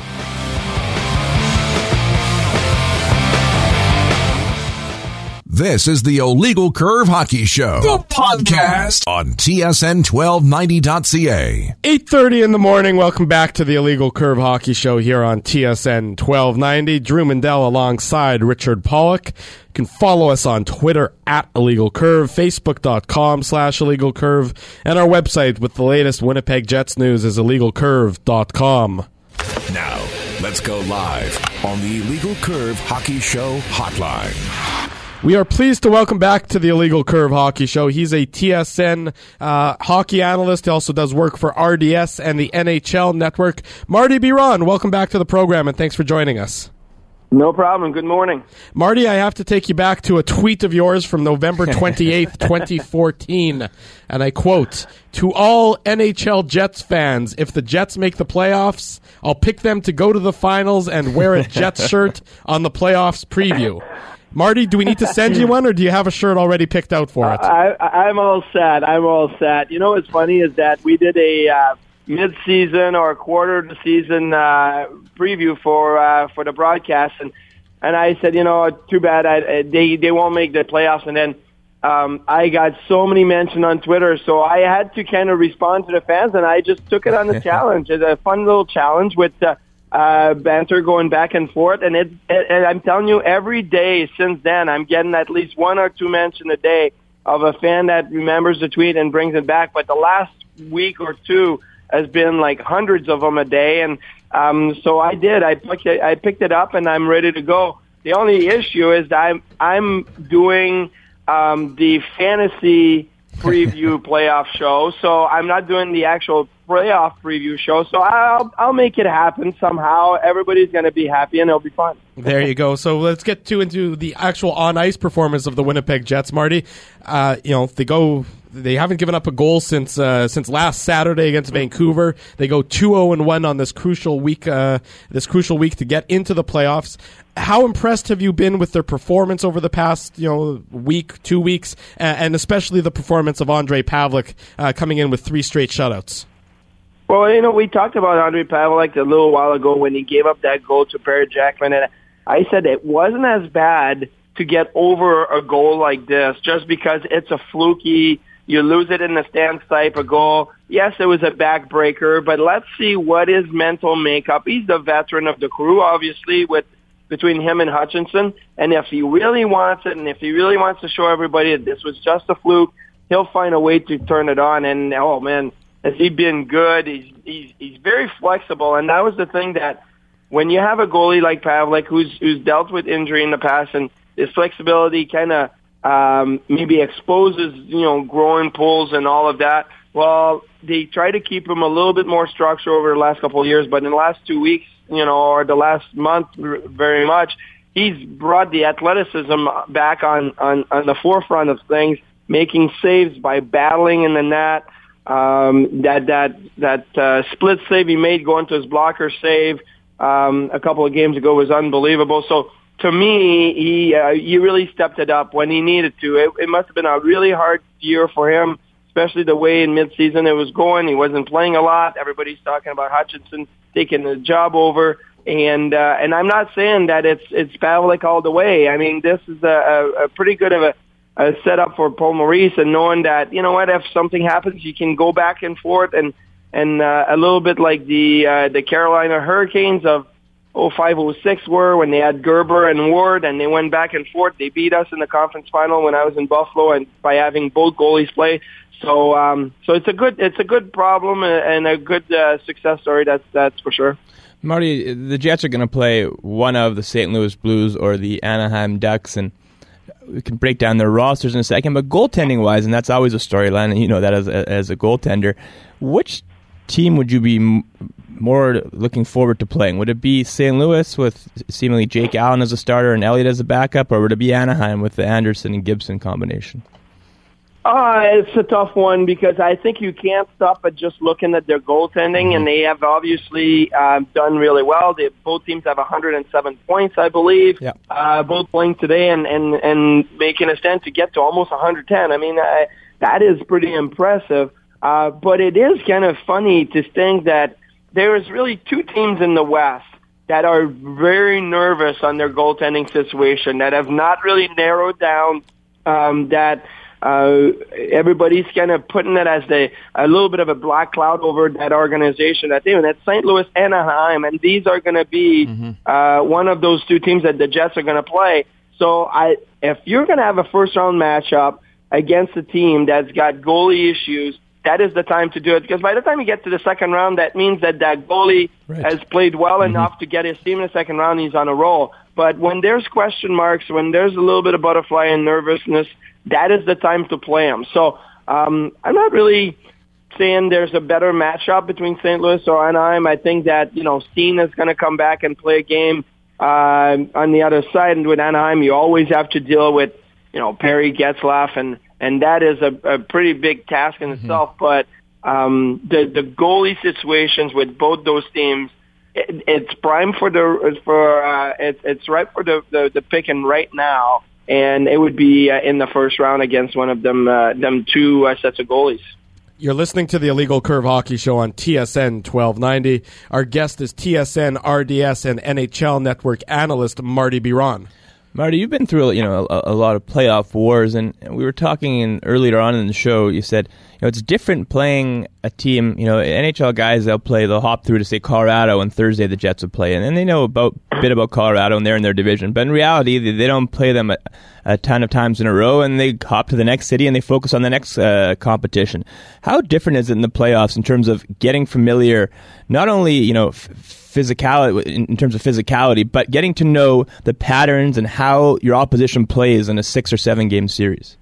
S1: This is the Illegal Curve Hockey Show, the podcast on T S N twelve ninety dot C A.
S2: eight thirty in the morning. Welcome back to the Illegal Curve Hockey Show here on T S N twelve ninety. Drew Mandel alongside Richard Pollock. You can follow us on Twitter at Illegal Curve, Facebook.com slash Illegal Curve, and our website with the latest Winnipeg Jets news is illegal curve dot com.
S1: Now, let's go live on the Illegal Curve Hockey Show hotline.
S2: We are pleased to welcome back to the Illegal Curve Hockey Show. He's a T S N uh, hockey analyst. He also does work for R D S and the N H L Network. Marty Biron, welcome back to the program, and thanks for joining us.
S4: No problem. Good morning.
S2: Marty, I have to take you back to a tweet of yours from November twenty-eighth, twenty fourteen, and I quote, "To all N H L Jets fans, if the Jets make the playoffs, I'll pick them to go to the finals and wear a Jets shirt on the playoffs preview." Marty, do we need to send you one, or do you have a shirt already picked out for it?
S4: I, I'm all set. I'm all set. You know what's funny is that we did a uh, mid-season or quarter of the season uh, preview for uh, for the broadcast, and and I said, you know, too bad I, they they won't make the playoffs, and then um, I got so many mentions on Twitter, so I had to kind of respond to the fans, and I just took it on the challenge. It's a fun little challenge with. Uh, Uh, banter going back and forth, and it, it, and I'm telling you, every day since then, I'm getting at least one or two mentions a day of a fan that remembers the tweet and brings it back. But the last week or two has been like hundreds of them a day, and um, so I did. I picked it, I picked it up, and I'm ready to go. The only issue is that I'm I'm doing um, the fantasy preview playoff show, so I'm not doing the actual playoff preview show, so I'll I'll make it happen somehow. Everybody's going to be happy, and it'll be fun.
S2: There you go. So let's get to into the actual on-ice performance of the Winnipeg Jets, Marty. Uh, you know, they go. They haven't given up a goal since uh, since last Saturday against Vancouver. They go two oh and one on this crucial week. Uh, this crucial week to get into the playoffs. How impressed have you been with their performance over the past, you know, week, two weeks, and especially the performance of Ondrej Pavelec uh, coming in with three straight shutouts?
S4: Well, you know, we talked about Ondrej Pavelec a little while ago when he gave up that goal to Perry Jackman, and I said it wasn't as bad to get over a goal like this just because it's a fluky, you lose it in the stands type of goal. Yes, it was a backbreaker, but let's see what his mental makeup. He's the veteran of the crew, obviously, with between him and Hutchinson, and if he really wants it and if he really wants to show everybody that this was just a fluke, he'll find a way to turn it on. And, oh, man, has he been good? He's, he's, he's very flexible, and that was the thing that when you have a goalie like Pavelec who's, who's dealt with injury in the past and his flexibility kind of um, maybe exposes, you know, growing pulls and all of that, well, they try to keep him a little bit more structure over the last couple of years, but in the last two weeks, you know, or the last month very much, he's brought the athleticism back on, on, on the forefront of things, making saves by battling in the net. Um, that that that uh, split save he made going to his blocker save um, a couple of games ago was unbelievable. So to me, he uh, he really stepped it up when he needed to. It, it must have been a really hard year for him, especially the way in midseason it was going. He wasn't playing a lot. Everybody's talking about Hutchinson taking the job over. And uh, and I'm not saying that it's it's Pavelec all the way. I mean, this is a, a, a pretty good of a, a setup for Paul Maurice, and knowing that, you know what, if something happens, you can go back and forth, and and uh, a little bit like the uh, the Carolina Hurricanes of oh five oh six were, when they had Gerber and Ward, and they went back and forth. They beat us in the conference final when I was in Buffalo, and by having both goalies play. So um, so it's a good it's a good problem and a good uh, success story. That's that's for sure.
S3: Marty, the Jets are going to play one of the Saint Louis Blues or the Anaheim Ducks, and we can break down their rosters in a second. But goaltending-wise, and that's always a storyline, and you know that as a, as a goaltender, which team would you be m- more looking forward to playing? Would it be Saint Louis with seemingly Jake Allen as a starter and Elliott as a backup, or would it be Anaheim with the Anderson and Gibson combination?
S4: Uh, it's a tough one because I think you can't stop at just looking at their goaltending, mm-hmm. and they have obviously uh, done really well. They, both teams have one hundred seven points, I believe,
S3: yeah.
S4: uh, both playing today and, and, and making a stand to get to almost one hundred ten. I mean, I, that is pretty impressive, uh, but it is kind of funny to think that there is really two teams in the West that are very nervous on their goaltending situation, that have not really narrowed down, um, that Uh, everybody's kind of putting it as a, a little bit of a black cloud over that organization. That team, and that's Saint Louis, Anaheim, and these are going to be mm-hmm. uh, one of those two teams that the Jets are going to play. So, I, if you're going to have a first round matchup against a team that's got goalie issues, that is the time to do it. Because by the time you get to the second round, that means that that goalie right. has played well mm-hmm. enough to get his team in the second round. He's on a roll. But when there's question marks, when there's a little bit of butterfly and nervousness, that is the time to play them. So um, I'm not really saying there's a better matchup between Saint Louis or Anaheim. I think that, you know, Steen is going to come back and play a game uh, on the other side. And with Anaheim, you always have to deal with, you know, Perry Getzlaf, and, and that is a, a pretty big task in mm-hmm. itself. But um, the, the goalie situations with both those teams, it, it's prime for the for uh, it, it's right for the, the, the picking right now. And it would be uh, in the first round against one of them, uh, them two uh, sets of goalies.
S2: You're listening to the Illegal Curve Hockey Show on T S N twelve ninety. Our guest is T S N, R D S, and N H L Network analyst Marty Biron.
S3: Marty, you've been through, you know, a, a lot of playoff wars, and we were talking in, earlier on in the show. You said, you know, it's different playing a team. You know, N H L guys, they'll play, they'll hop through to say Colorado, and Thursday the Jets would play, and then they know about a bit about Colorado, and they're in their division. But in reality, they, they don't play them a, a ton of times in a row, and they hop to the next city and they focus on the next uh, competition. How different is it in the playoffs in terms of getting familiar, not only, you know, f- physicality in terms of physicality, but getting to know the patterns and how your opposition plays in a six or seven game series?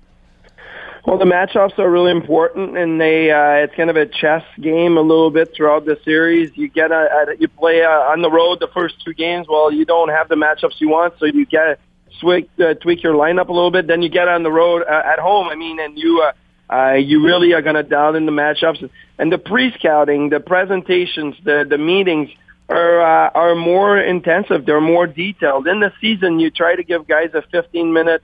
S4: Well, the matchups are really important, and they uh, it's kind of a chess game a little bit throughout the series. You get a, a you play uh, on the road the first two games. Well, you don't have the matchups you want, so you get tweak uh, tweak your lineup a little bit. Then you get on the road uh, at home. I mean, and you uh, uh, you really are going to dial in the matchups and the pre-scouting, the presentations, the the meetings are uh, are more intensive. They're more detailed. In the season, you try to give guys a fifteen minute,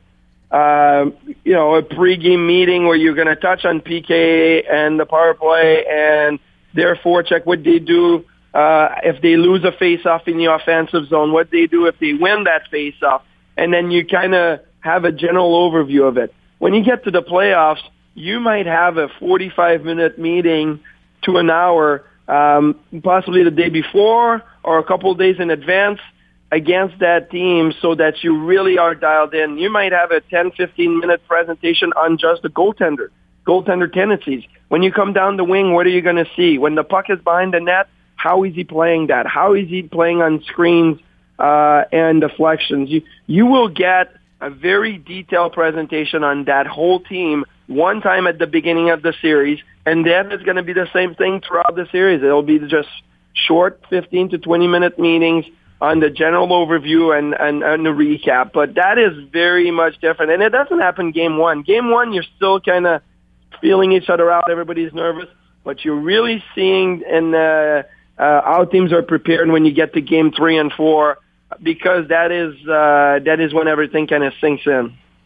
S4: uh, you know, a pregame meeting where you're going to touch on P K and the power play and their forecheck, what they do uh, if they lose a face-off in the offensive zone, what they do if they win that face-off, and then you kind of have a general overview of it. When you get to the playoffs, you might have a forty-five minute meeting to an hour, Um, possibly the day before or a couple of days in advance against that team, so that you really are dialed in. You might have a ten, fifteen minute presentation on just the goaltender, goaltender tendencies. When you come down the wing, what are you going to see? When the puck is behind the net, how is he playing that? How is he playing on screens uh, and deflections? You, you will get a very detailed presentation on that whole team one time at the beginning of the series, and then it's going to be the same thing throughout the series. It'll be just short fifteen to twenty minute meetings on the general overview and, and, and the recap. But that is very much different. And it doesn't happen game one. Game one, you're still kind of feeling each other out. Everybody's nervous. But you're really seeing in, uh, uh, how teams are prepared when you get to game three and four, because that is uh, that is when everything kind of sinks in.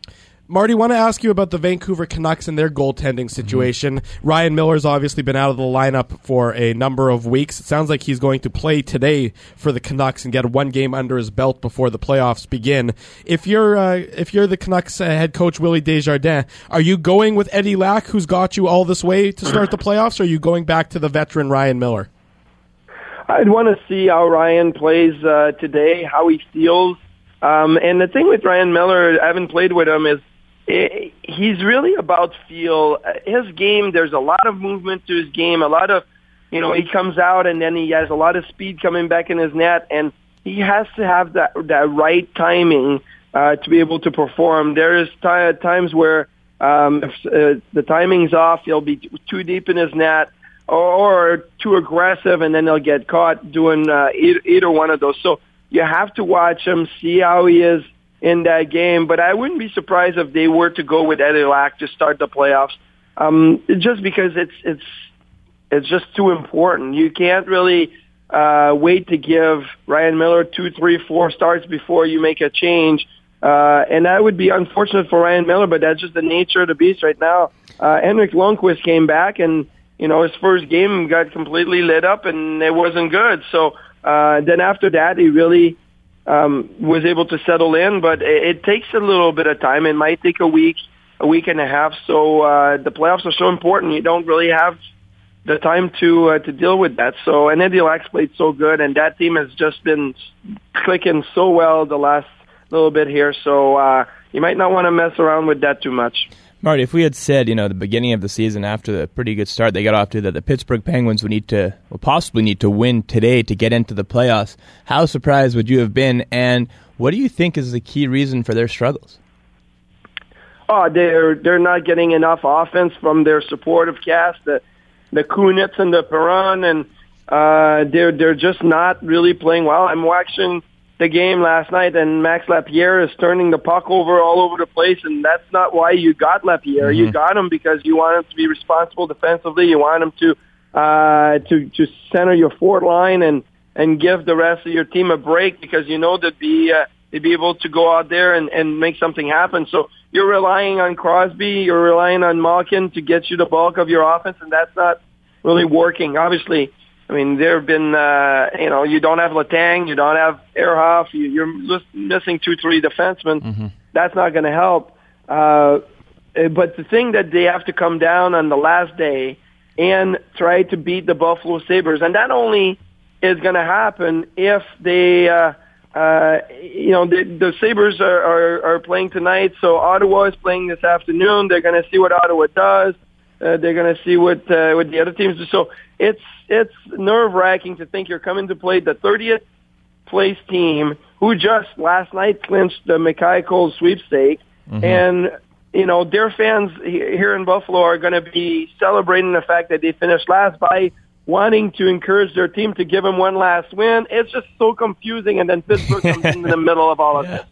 S2: Marty, want to ask you about the Vancouver Canucks and their goaltending situation. Mm-hmm. Ryan Miller's obviously been out of the lineup for a number of weeks. It sounds like he's going to play today for the Canucks and get one game under his belt before the playoffs begin. If you're uh, if you're the Canucks uh, head coach Willie Desjardins, are you going with Eddie Lack, who's got you all this way to start the playoffs, or are you going back to the veteran Ryan Miller?
S4: I'd want to see how Ryan plays uh, today, how he feels. Um, and the thing with Ryan Miller, I haven't played with him, is he's really about feel. His game, there's a lot of movement to his game, a lot of, you know, he comes out and then he has a lot of speed coming back in his net, and he has to have that that right timing uh, to be able to perform. There's t- times where um, if uh, the timing's off, he'll be t- too deep in his net or, or too aggressive, and then he'll get caught doing uh, either, either one of those. So you have to watch him, see how he is in that game, but I wouldn't be surprised if they were to go with Eddie Lack to start the playoffs, um, just because it's it's it's just too important. You can't really uh, wait to give Ryan Miller two, three, four starts before you make a change, uh, and that would be unfortunate for Ryan Miller, but that's just the nature of the beast right now. Uh, Henrik Lundqvist came back, and you know his first game got completely lit up, and it wasn't good. So uh, then after that, he really Um, was able to settle in, but it, it takes a little bit of time. It might take a week, a week and a half. So uh, the playoffs are so important. You don't really have the time to uh, to deal with that. So and Eddie Lack's played so good, and that team has just been clicking so well the last little bit here. So uh, you might not want to mess around with that too much.
S3: Marty, if we had said, you know, the beginning of the season after the pretty good start they got off to, that the Pittsburgh Penguins would need to, well, possibly need to win today to get into the playoffs, how surprised would you have been? And what do you think is the key reason for their struggles?
S4: Oh, they're they're not getting enough offense from their supportive cast, the the Kunitz and the Perron, and uh, they're they're just not really playing well. I'm watching the game last night, and Max Lapierre is turning the puck over all over the place, and that's not why you got Lapierre. Mm-hmm. You got him because you want him to be responsible defensively. You want him to uh, to to center your forward line and and give the rest of your team a break, because you know that be uh, they'd be able to go out there and, and make something happen. So you're relying on Crosby, you're relying on Malkin to get you the bulk of your offense, and that's not really working. Obviously, I mean, there have been, uh, you know, you don't have Letang, you don't have Ehrhoff, you, you're missing two, three defensemen. Mm-hmm. That's not going to help. Uh, but the thing that they have to come down on the last day and try to beat the Buffalo Sabres, and that only is going to happen if they, uh, uh, you know, the, the Sabres are, are, are playing tonight, so Ottawa is playing this afternoon. They're going to see what Ottawa does. Uh, they're going to see what uh, what the other teams do. So it's it's nerve-wracking to think you're coming to play the thirtieth place team who just last night clinched the Mackay Cole sweepstake, mm-hmm. and you know their fans here in Buffalo are going to be celebrating the fact that they finished last by wanting to encourage their team to give them one last win. It's just so confusing, and then Pittsburgh comes into the middle of all of yeah. this.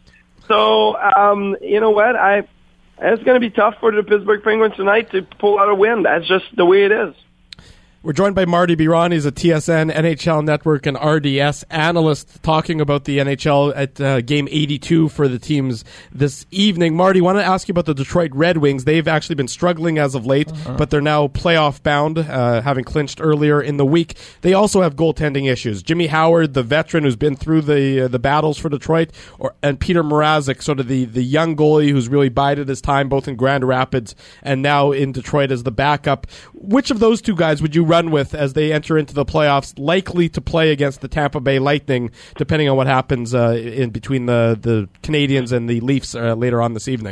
S4: So um, you know what I. It's going to be tough for the Pittsburgh Penguins tonight to pull out a win. That's just the way it is.
S2: We're joined by Marty Biron. He's a T S N, N H L Network, and R D S analyst talking about the N H L at uh, game eighty-two for the teams this evening. Marty, I want to ask you about the Detroit Red Wings. They've actually been struggling as of late, uh-huh. but they're now playoff bound, uh, having clinched earlier in the week. They also have goaltending issues. Jimmy Howard, the veteran who's been through the uh, the battles for Detroit, or and Peter Mrazek, sort of the, the young goalie who's really bided his time both in Grand Rapids and now in Detroit as the backup. Which of those two guys would you run with as they enter into the playoffs, likely to play against the Tampa Bay Lightning, depending on what happens uh, in between the, the Canadiens and the Leafs uh, later on this evening?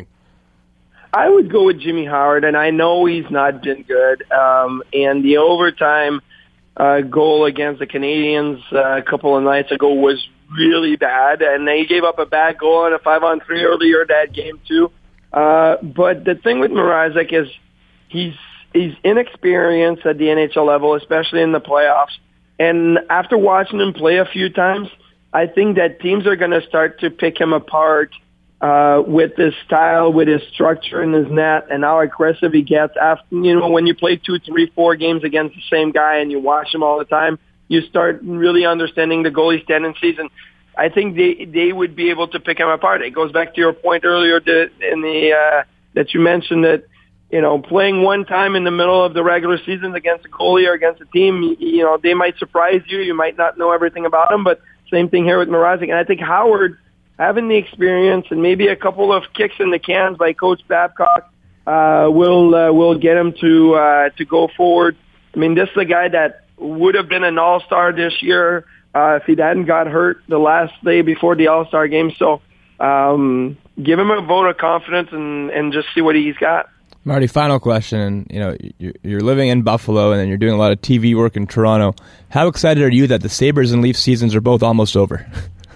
S4: I would go with Jimmy Howard, and I know he's not been good. Um, and the overtime uh, goal against the Canadiens uh, a couple of nights ago was really bad, and they gave up a bad goal on a five-on-three earlier that game too. Uh, but the thing with Mrazek is he's He's inexperienced at the N H L level, especially in the playoffs. And after watching him play a few times, I think that teams are going to start to pick him apart uh, with his style, with his structure in his net, and how aggressive he gets. After, you know, when you play two, three, four games against the same guy and you watch him all the time, you start really understanding the goalie's tendencies. And I think they they would be able to pick him apart. It goes back to your point earlier to, in the uh, that you mentioned that, you know, playing one time in the middle of the regular season against a goalie or against a team, you know, they might surprise you. You might not know everything about them, but same thing here with Mrazek. And I think Howard, having the experience and maybe a couple of kicks in the cans by Coach Babcock, uh, will uh, will get him to uh, to go forward. I mean, this is a guy that would have been an All-Star this year uh, if he hadn't got hurt the last day before the All-Star game. So um, give him a vote of confidence and, and just see what he's got.
S3: Marty, final question. And you know, you're living in Buffalo, and then you're doing a lot of T V work in Toronto. How excited are you that the Sabres and Leafs seasons are both almost over?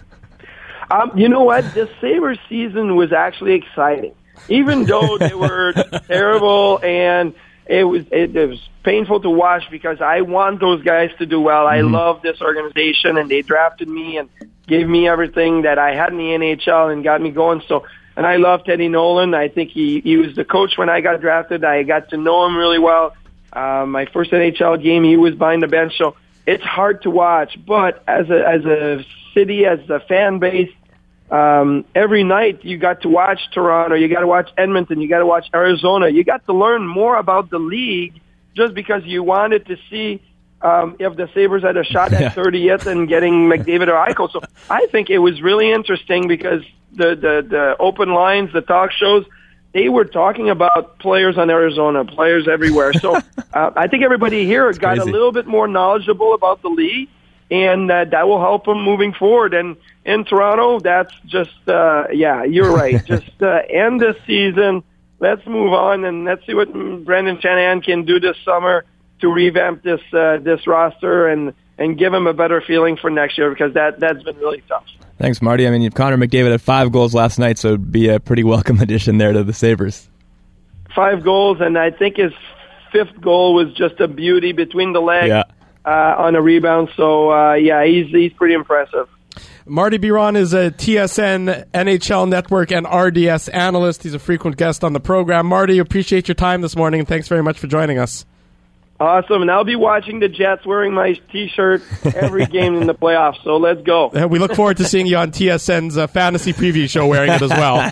S4: um, you know what? The Sabres season was actually exciting, even though they were terrible and it was it, it was painful to watch because I want those guys to do well. I mm-hmm. love this organization, and they drafted me and gave me everything that I had in the N H L and got me going. So. And I love Teddy Nolan. I think he, he was the coach when I got drafted. I got to know him really well. Uh, my first N H L game, he was behind the bench. So it's hard to watch. But as a, as a city, as a fan base, um, every night you got to watch Toronto. You got to watch Edmonton. You got to watch Arizona. You got to learn more about the league just because you wanted to see um, if the Sabres had a shot at thirtieth and getting McDavid or Eichel. So I think it was really interesting because The, the the open lines, the talk shows, they were talking about players on Arizona, players everywhere. So uh, I think everybody here
S3: That's
S4: got
S3: crazy.
S4: a little bit more knowledgeable about the league, and uh, that will help them moving forward. And in Toronto, that's just, uh, yeah, you're right. Just uh, end the season. Let's move on, and let's see what Brendan Shanahan can do this summer to revamp this uh, this roster and, and give him a better feeling for next year because that, that's been really tough.
S3: Thanks, Marty. I mean, Connor McDavid had five goals last night, so it'd be a pretty welcome addition there to the Sabres.
S4: Five goals, and I think his fifth goal was just a beauty between the legs
S3: yeah.
S4: uh, on a rebound. So, uh, yeah, he's he's pretty impressive.
S2: Marty Biron is a T S N, N H L Network, and R D S analyst. He's a frequent guest on the program. Marty, appreciate your time this morning, and thanks very much for joining us.
S4: Awesome, and I'll be watching the Jets wearing my T-shirt every game in the playoffs, so let's go.
S2: We look forward to seeing you on T S N's uh, fantasy preview show wearing it as well.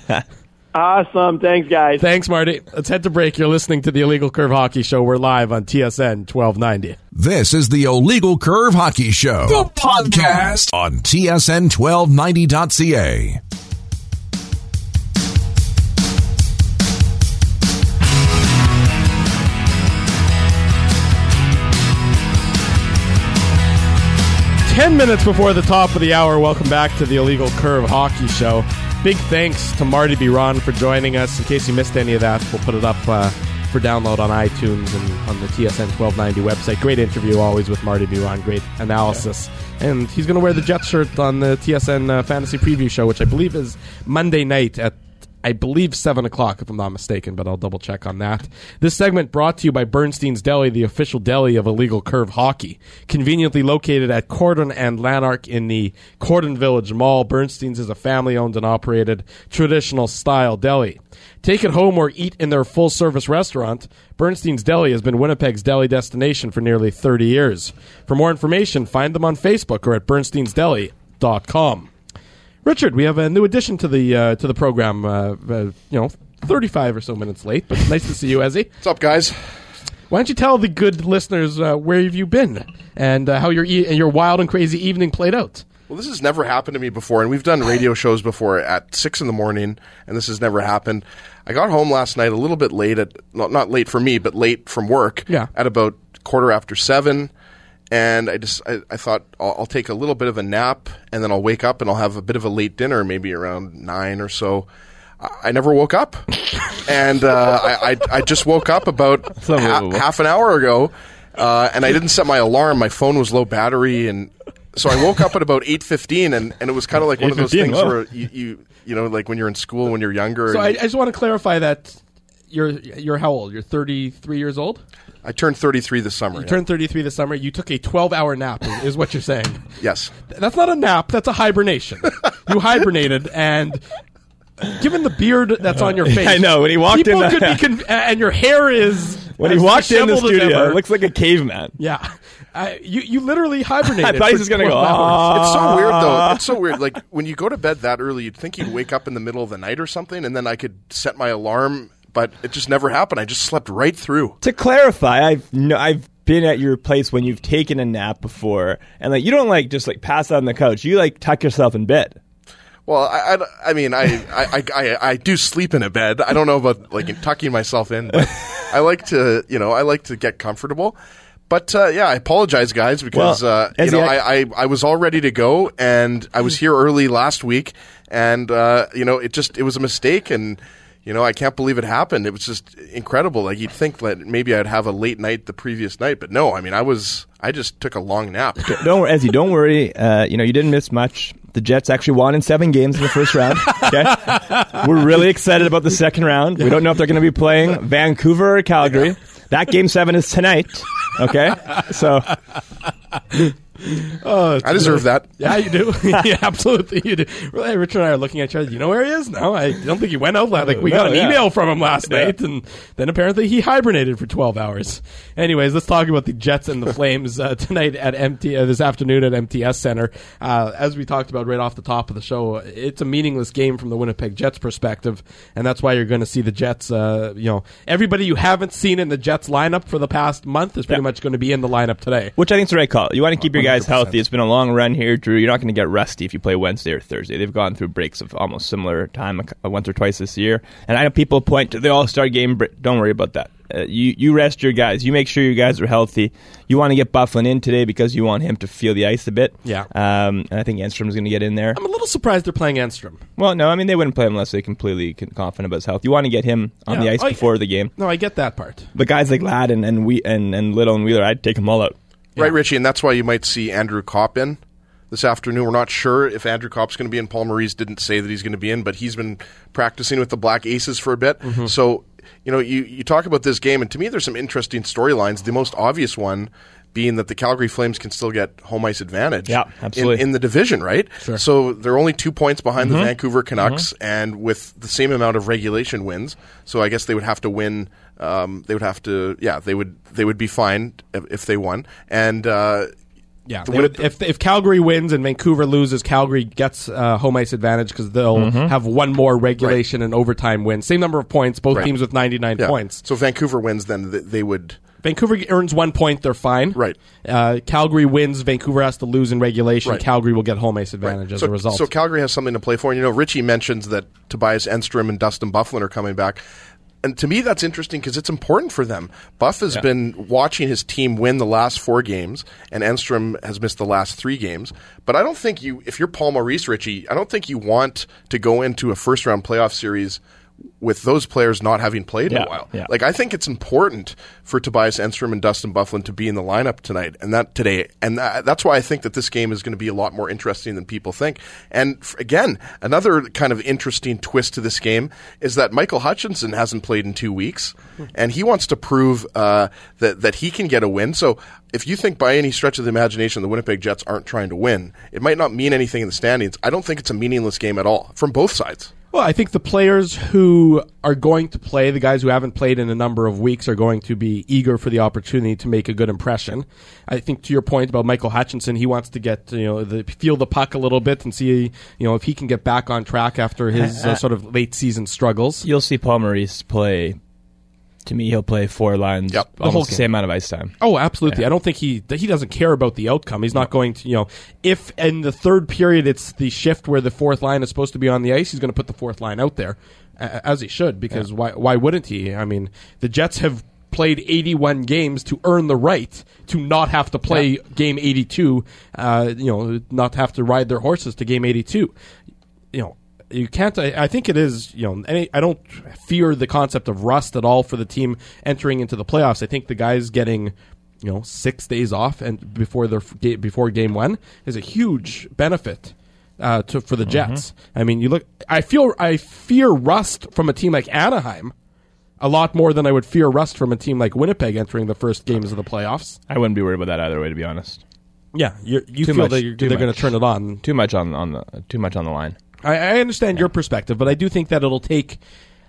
S4: Awesome, thanks, guys.
S2: Thanks, Marty. Let's head to break. You're listening to the Illegal Curve Hockey Show. We're live on T S N twelve ninety.
S1: This is the Illegal Curve Hockey Show, the podcast on T S N twelve ninety dot C A.
S2: Ten minutes before the top of the hour, welcome back to the Illegal Curve Hockey Show. Big thanks to Marty Biron for joining us. In case you missed any of that, we'll put it up uh, for download on iTunes and on the T S N twelve ninety website. Great interview always with Marty Biron. Great analysis. And he's going to wear the Jets shirt on the T S N uh, Fantasy Preview Show, which I believe is Monday night at I believe seven o'clock, if I'm not mistaken, but I'll double check on that. This segment brought to you by Bernstein's Deli, the official deli of Illegal Curve Hockey. Conveniently located at Cordon and Lanark in the Cordon Village Mall, Bernstein's is a family-owned and operated traditional-style deli. Take it home or eat in their full-service restaurant. Bernstein's Deli has been Winnipeg's deli destination for nearly thirty years. For more information, find them on Facebook or at bernsteins deli dot com. Richard, we have a new addition to the uh, to the program. Uh, uh, you know, thirty-five or so minutes late, but nice to see you, Ezzy.
S5: What's up, guys?
S2: Why don't you tell the good listeners uh, where have you been and uh, how your e- your wild and crazy evening played out?
S5: Well, this has never happened to me before, and we've done radio shows before at six in the morning, and this has never happened. I got home last night a little bit late at not, not late for me, but late from work.
S2: Yeah.
S5: At about quarter after seven. And I just I, I thought I'll, I'll take a little bit of a nap, and then I'll wake up and I'll have a bit of a late dinner, maybe around nine or so. I, I never woke up, and uh, I, I I just woke up about ha- half an hour ago, uh, and I didn't set my alarm. My phone was low battery, and so I woke up at about eight fifteen, and, and it was kind of like one of those things
S3: whoa.
S5: where you, you you know like when you're in school when you're younger.
S2: So I, I
S5: you,
S2: just want to clarify that you're you're how old? You're thirty-three years old?
S5: I turned thirty-three this summer.
S2: You
S5: yeah.
S2: turned thirty-three this summer. You took a twelve-hour nap, is, is what you're saying.
S5: Yes.
S2: That's not a nap. That's a hibernation. You hibernated, and given the beard that's on your face,
S3: I know when he walked
S2: people
S3: in,
S2: could
S3: the,
S2: be conv- and your hair is
S3: when he
S2: as
S3: walked in the
S2: disheveled as
S3: studio,
S2: ever.
S3: it looks like a caveman.
S2: Yeah, uh, you you literally hibernated.
S3: I thought he
S2: for
S3: was going to go.
S2: twelve hours.
S5: It's so weird, though. It's so weird. Like, when you go to bed that early, you'd think you'd wake up in the middle of the night or something, and then I could set my alarm but it just never happened. I just slept right through.
S3: To clarify, I've no, I've been at your place when you've taken a nap before, and like you don't like just like pass out on the couch. You like tuck yourself in bed.
S5: Well, I, I, I mean, I, I, I, I do sleep in a bed. I don't know about like tucking myself in, but I like to, you know, I like to get comfortable. But uh, yeah, I apologize, guys, because
S3: well,
S5: uh, you know I, I, I was all ready to go, and I was here early last week, and uh, you know it just it was a mistake, and you know I can't believe it happened. It was just incredible. Like you'd think that maybe I'd have a late night the previous night, but no. I mean, I was I just took a long nap.
S3: Don't worry, Ezzy, don't worry. Uh, you know you didn't miss much. The Jets actually won in seven games in the first round. Okay, we're really excited about the second round. We don't know if they're going to be playing Vancouver or Calgary. That game seven is tonight. Okay, so
S2: oh,
S5: I deserve that.
S2: Yeah, you do. Yeah, absolutely, you do. Really, Richard and I are looking at each other. You know where he is? No, I don't think he went out. Like we
S3: no,
S2: got an
S3: yeah.
S2: email from him last
S3: yeah.
S2: night, and then apparently he hibernated for twelve hours. Anyways, let's talk about the Jets and the Flames uh, tonight at M T uh, this afternoon at M T S Center. Uh, as we talked about right off the top of the show, it's a meaningless game from the Winnipeg Jets perspective, and that's why you're going to see the Jets. Uh, you know, everybody you haven't seen in the Jets lineup for the past month is pretty
S3: yeah.
S2: much going to be in the lineup today.
S3: Which I think is the right call. You want to keep your guys
S2: one hundred percent.
S3: healthy. It's been a long run here, Drew. You're not going to get rusty if you play Wednesday or Thursday. They've gone through breaks of almost similar time uh, once or twice this year. And I know people point to the All-Star game. Don't worry about that. Uh, you, you rest your guys. You make sure your guys are healthy. You want to get Byfuglien in today because you want him to feel the ice a bit.
S2: Yeah.
S3: Um, and I think Enstrom's going to get in there.
S2: I'm a little surprised they're playing Enstrom.
S3: Well, no, I mean, they wouldn't play him unless they're completely confident about his health. You want to get him on
S2: Yeah.
S3: the ice
S2: I,
S3: before the game.
S2: No, I get that part.
S3: But guys like Ladd and, and, we, and, and Little and Wheeler, I'd take them all out.
S2: Yeah.
S5: Right, Richie, and that's why you might see Andrew Kopp in this afternoon. We're not sure if Andrew Kopp's going to be in. Paul Maurice didn't say that he's going to be in, but he's been practicing with the Black Aces for a bit. Mm-hmm. So, you know, you, you talk about this game, and to me there's some interesting storylines. The most obvious one being that the Calgary Flames can still get home ice advantage
S3: yeah, absolutely.
S5: In, in the division, right?
S2: Sure.
S5: So they're only two points behind
S3: mm-hmm.
S5: the Vancouver Canucks,
S3: mm-hmm.
S5: and with the same amount of regulation wins. So I guess they would have to win. Um, they would have to, yeah, they would they would be fine if, if they won. And uh,
S2: Yeah, they would, if if Calgary wins and Vancouver loses, Calgary gets uh, home ice advantage because they'll mm-hmm. have one more regulation right. and overtime win. Same number of points, both right. teams with ninety-nine
S5: yeah.
S2: points.
S5: So Vancouver wins, then th- they would...
S2: Vancouver earns one point, they're fine.
S5: Right.
S2: Uh, Calgary wins, Vancouver has to lose in regulation.
S5: Right.
S2: Calgary will get home ice advantage
S5: right.
S2: as
S5: so,
S2: a result.
S5: So Calgary has something to play for. And, you know, Richie mentions that Tobias Enstrom and Dustin Byfuglien are coming back. And to me, that's interesting because it's important for them. Buff has yeah. been watching his team win the last four games, and Enstrom has missed the last three games. But I don't think you, if you're Paul Maurice, Richie, I don't think you want to go into a first-round playoff series with those players not having played
S3: yeah,
S5: in a while.
S3: Yeah.
S5: Like, I think it's important for Tobias Enstrom and Dustin Byfuglien to be in the lineup tonight and that today. And that, that's why I think that this game is going to be a lot more interesting than people think. And f- again, another kind of interesting twist to this game is that Michael Hutchinson hasn't played in two weeks, and he wants to prove uh, that, that he can get a win. So if you think by any stretch of the imagination the Winnipeg Jets aren't trying to win, it might not mean anything in the standings. I don't think it's a meaningless game at all from both sides.
S2: Well, I think the players who are going to play, the guys who haven't played in a number of weeks, are going to be eager for the opportunity to make a good impression. I think to your point about Michael Hutchinson, he wants to get, you know, the, feel the puck a little bit and see, you know, if he can get back on track after his uh, sort of late season struggles.
S3: You'll see Paul Maurice play. To me, he'll play four lines,
S5: yep.
S3: the almost the same amount of ice time.
S2: Oh, absolutely.
S3: Yeah.
S2: I don't think he he doesn't care about the outcome. He's not going to, you know, if in the third period it's the shift where the fourth line is supposed to be on the ice, he's going to put the fourth line out there, as he should, because yeah. why why wouldn't he? I mean, the Jets have played eighty-one games to earn the right to not have to play yeah. game eighty-two, uh, you know, not have to ride their horses to game eighty-two. You know, you can't. I, I think it is. You know, any, I don't fear the concept of rust at all for the team entering into the playoffs. I think the guys getting, you know, six days off and before their before game one is a huge benefit uh, to for the Jets. Mm-hmm. I mean, you look. I feel. I fear rust from a team like Anaheim a lot more than I would fear rust from a team like Winnipeg entering the first games of the playoffs.
S3: I wouldn't be worried about that either way, to be honest.
S2: Yeah, you're, you
S3: too
S2: feel
S3: much,
S2: that you're, they're going to turn it on.
S3: Too much on, on the too much on the line.
S2: I, I understand your perspective, but I do think that it'll take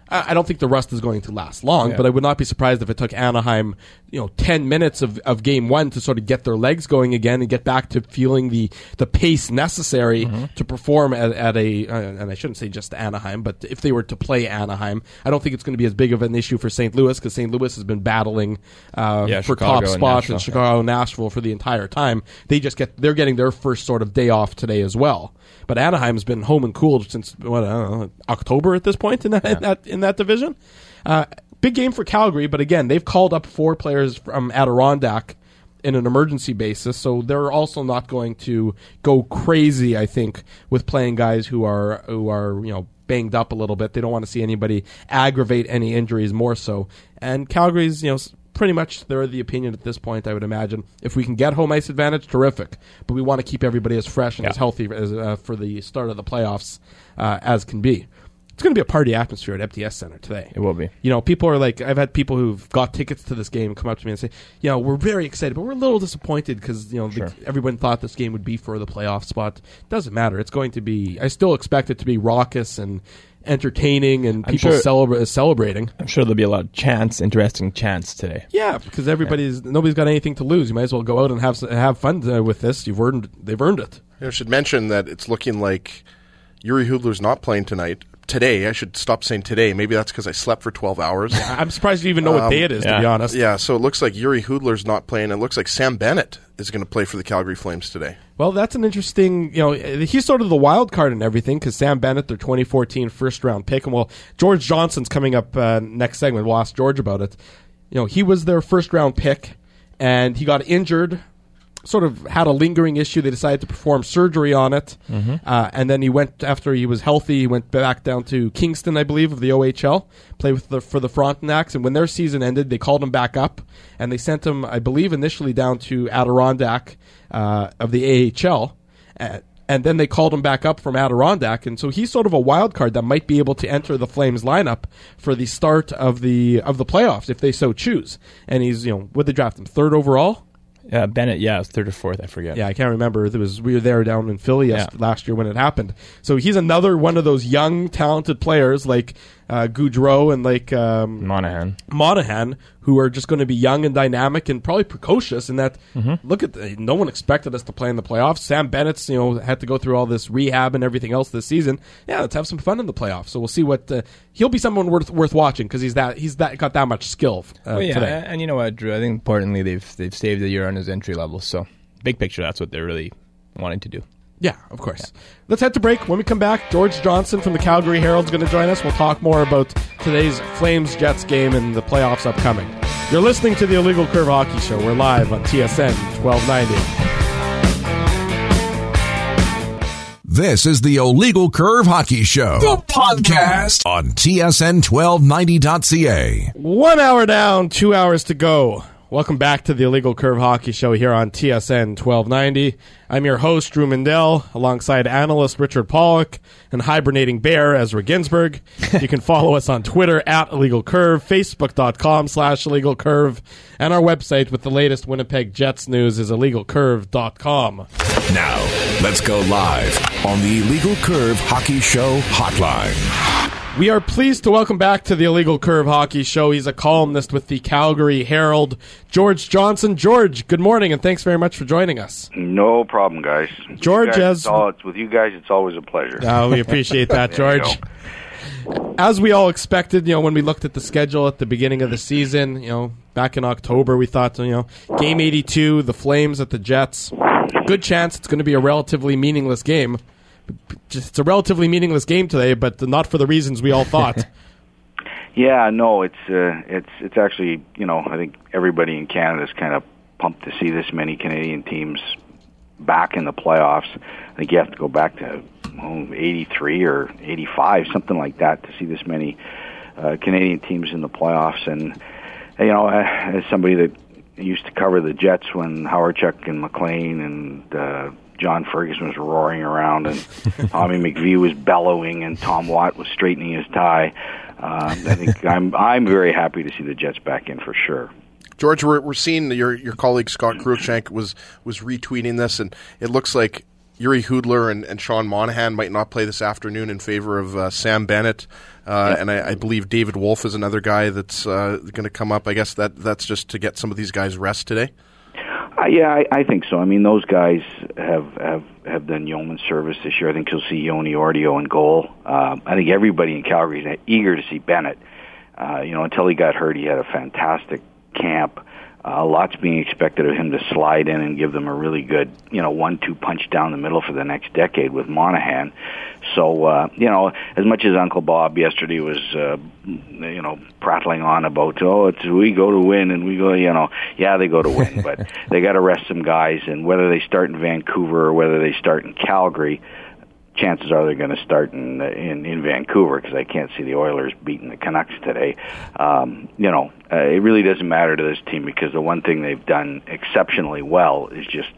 S2: I don't think the rust is going to last long, yeah. but I would not be surprised if it took Anaheim, you know, ten minutes of, of game one to sort of get their legs going again and get back to feeling the, the pace necessary mm-hmm. to perform at, at a, uh, and I shouldn't say just Anaheim, but if they were to play Anaheim, I don't think it's going to be as big of an issue for Saint Louis because Saint Louis has been battling uh,
S3: yeah,
S2: for
S3: Chicago
S2: top spots
S3: in
S2: in Chicago and Nashville for the entire time. They just get, they're getting their first sort of day off today as well. But Anaheim's been home and cooled since what I don't know, October at this point in that yeah. in that in that division. Uh, big game for Calgary, but again, they've called up four players from Adirondack in an emergency basis, so they're also not going to go crazy. I think with playing guys who are who are you know banged up a little bit. They don't want to see anybody aggravate any injuries more so. And Calgary's you know. Pretty much, they're the opinion at this point, I would imagine. If we can get home ice advantage, terrific. But we want to keep everybody as fresh and yeah. as healthy as, uh, for the start of the playoffs uh, as can be. It's going to be a party atmosphere at F T S Center today.
S3: It will be.
S2: You know, people are like, I've had people who've got tickets to this game come up to me and say, you know, we're very excited, but we're a little disappointed because, you know, sure. the, everyone thought this game would be for the playoff spot. Doesn't matter. It's going to be, I still expect it to be raucous and entertaining and
S3: I'm
S2: people
S3: sure,
S2: celebra- celebrating.
S3: I'm sure there'll be a lot of chants, interesting chants today.
S2: Yeah, because everybody's yeah. nobody's got anything to lose. You might as well go out and have have fun uh, with this. You've earned they've earned it.
S5: I should mention that it's looking like Yuri Hudler's not playing tonight. Today, I should stop saying today. Maybe that's because I slept for twelve hours.
S2: Yeah, I'm surprised you even know um, what day it is,
S3: yeah.
S2: to be honest.
S5: Yeah, so it looks like Yuri Hudler's not playing. It looks like Sam Bennett is going to play for the Calgary Flames today.
S2: Well, that's an interesting, you know, he's sort of the wild card in everything because Sam Bennett, their twenty fourteen first-round pick, and well, George Johnson's coming up uh, next segment. We'll ask George about it. You know, he was their first-round pick, and he got injured, sort of had a lingering issue. They decided to perform surgery on it, mm-hmm. uh, and then he went, after he was healthy, he went back down to Kingston, I believe, of the O H L, play with the, for the Frontenacs, and when their season ended, they called him back up, and they sent him, I believe, initially down to Adirondack uh, of the A H L, uh, and then they called him back up from Adirondack, and so he's sort of a wild card that might be able to enter the Flames lineup for the start of the of the playoffs if they so choose. And he's, you know, would they draft him third overall?
S3: Uh, Bennett, yeah, it was third or fourth, I forget.
S2: Yeah, I can't remember. It was we were there down in Philly yeah. last year when it happened. So he's another one of those young, talented players like uh, Goudreau and like um,
S3: Monahan.
S2: Monahan, who are just going to be young and dynamic and probably precocious. In that, mm-hmm. look at the, no one expected us to play in the playoffs. Sam Bennett's, you know, had to go through all this rehab and everything else this season. Yeah, let's have some fun in the playoffs. So we'll see what uh, he'll be someone worth worth watching because he's that he's that got that much skill. Uh,
S3: well, yeah,
S2: today.
S3: And, and you know what, Drew? I think importantly they've they've saved a year on his entry level. So big picture, that's what they're really wanting to do.
S2: Yeah, of course. Yeah. Let's head to break. When we come back, George Johnson from the Calgary Herald is going to join us. We'll talk more about today's Flames-Jets game and the playoffs upcoming. You're listening to the Illegal Curve Hockey Show. We're live on T S N twelve ninety.
S1: This is the Illegal Curve Hockey Show, the podcast on T S N twelve ninety dot C A.
S2: One hour down, two hours to go. Welcome back to the Illegal Curve Hockey Show here on T S N twelve ninety. I'm your host, Drew Mindell, alongside analyst Richard Pollock and hibernating bear Ezra Ginsburg. You can follow us on Twitter at Illegal Curve, Facebook.com slash Illegal Curve, and our website with the latest Winnipeg Jets news is illegal curve dot com.
S1: Now, let's go live on the Illegal Curve Hockey Show hotline.
S2: We are pleased to welcome back to the Illegal Curve Hockey Show. He's a columnist with the Calgary Herald, George Johnson. George, good morning, and thanks very much for joining us.
S6: No problem, guys.
S2: George,
S6: guys,
S2: as
S6: it's all, it's, with you guys, it's always a pleasure.
S2: Oh, we appreciate that, George. As we all expected, you know, when we looked at the schedule at the beginning of the season, you know, back in October, we thought, you know, game eighty-two, the Flames at the Jets. Good chance it's going to be a relatively meaningless game. It's a relatively meaningless game today, but not for the reasons we all thought.
S6: Yeah, no, it's uh, it's it's actually, you know, I think everybody in Canada is kind of pumped to see this many Canadian teams back in the playoffs. I think you have to go back to oh, eighty-three or eighty-five, something like that, to see this many uh, Canadian teams in the playoffs. And, you know, as somebody that used to cover the Jets when Howardchuk and McLean and uh, John Ferguson was roaring around and Tommy McVie was bellowing and Tom Watt was straightening his tie, uh, I think I'm I'm very happy to see the Jets back in for sure.
S5: George, we're, we're seeing your your colleague Scott Cruikshank was was retweeting this, and it looks like Yuri Hudler and, and Sean Monahan might not play this afternoon in favor of uh, Sam Bennett. Uh, and I, I believe David Wolf is another guy that's uh, going to come up. I guess that that's just to get some of these guys rest today.
S6: Uh, yeah, I, I think so. I mean, those guys have have, have done yeoman service this year. I think you'll see Yoni Ordio in goal. Um, I think everybody in Calgary is eager to see Bennett. Uh, you know, until he got hurt, he had a fantastic camp. Uh, lots being expected of him to slide in and give them a really good, you know, one two punch down the middle for the next decade with Monahan. So, uh, you know, as much as Uncle Bob yesterday was, uh, you know, prattling on about, oh, it's we go to win and we go, you know, yeah, they go to win, but they got to rest some guys, and whether they start in Vancouver or whether they start in Calgary, chances are they're going to start in, in in Vancouver, because I can't see the Oilers beating the Canucks today. Um, you know, uh, it really doesn't matter to this team, because the one thing they've done exceptionally well is just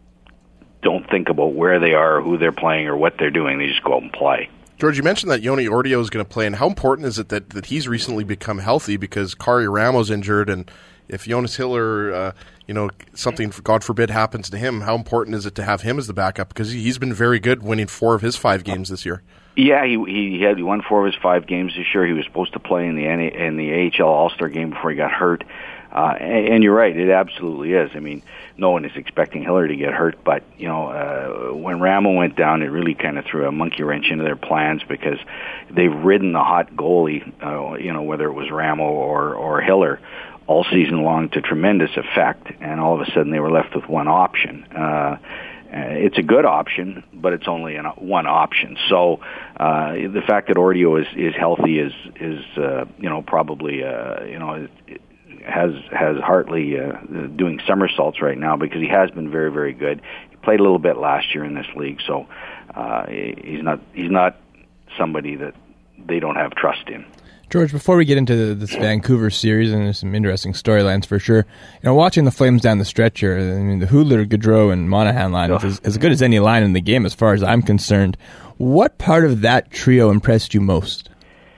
S6: don't think about where they are, or who they're playing, or what they're doing. They just go out and play.
S5: George, you mentioned that Yoni Ordio is going to play, and how important is it that, that he's recently become healthy, because Kari Ramo's injured, and if Jonas Hiller, uh, you know, something, God forbid, happens to him, how important is it to have him as the backup? Because he's been very good, winning four of his five games this year.
S6: Yeah, he he had won four of his five games this year. He was supposed to play in the in the A H L All-Star game before he got hurt. Uh, and, and you're right, it absolutely is. I mean, no one is expecting Hiller to get hurt, but, you know, uh, when Ramo went down, it really kind of threw a monkey wrench into their plans, because they've ridden the hot goalie, uh, you know, whether it was Ramo or, or Hiller, all season long to tremendous effect, and all of a sudden they were left with one option. Uh, it's a good option, but it's only an, one option. So uh, the fact that Ordio is, is healthy is, is uh, you know, probably, uh, you know, it, has has Hartley uh, doing somersaults right now, because he has been very, very good. He played a little bit last year in this league, so uh, he's not he's not somebody that they don't have trust in.
S3: George, before we get into this Vancouver series, and there's some interesting storylines for sure, you know, watching the Flames down the stretch here, I mean, the Hudler, Gaudreau, and Monahan line is as, as good as any line in the game as far as I'm concerned. What part of that trio impressed you most?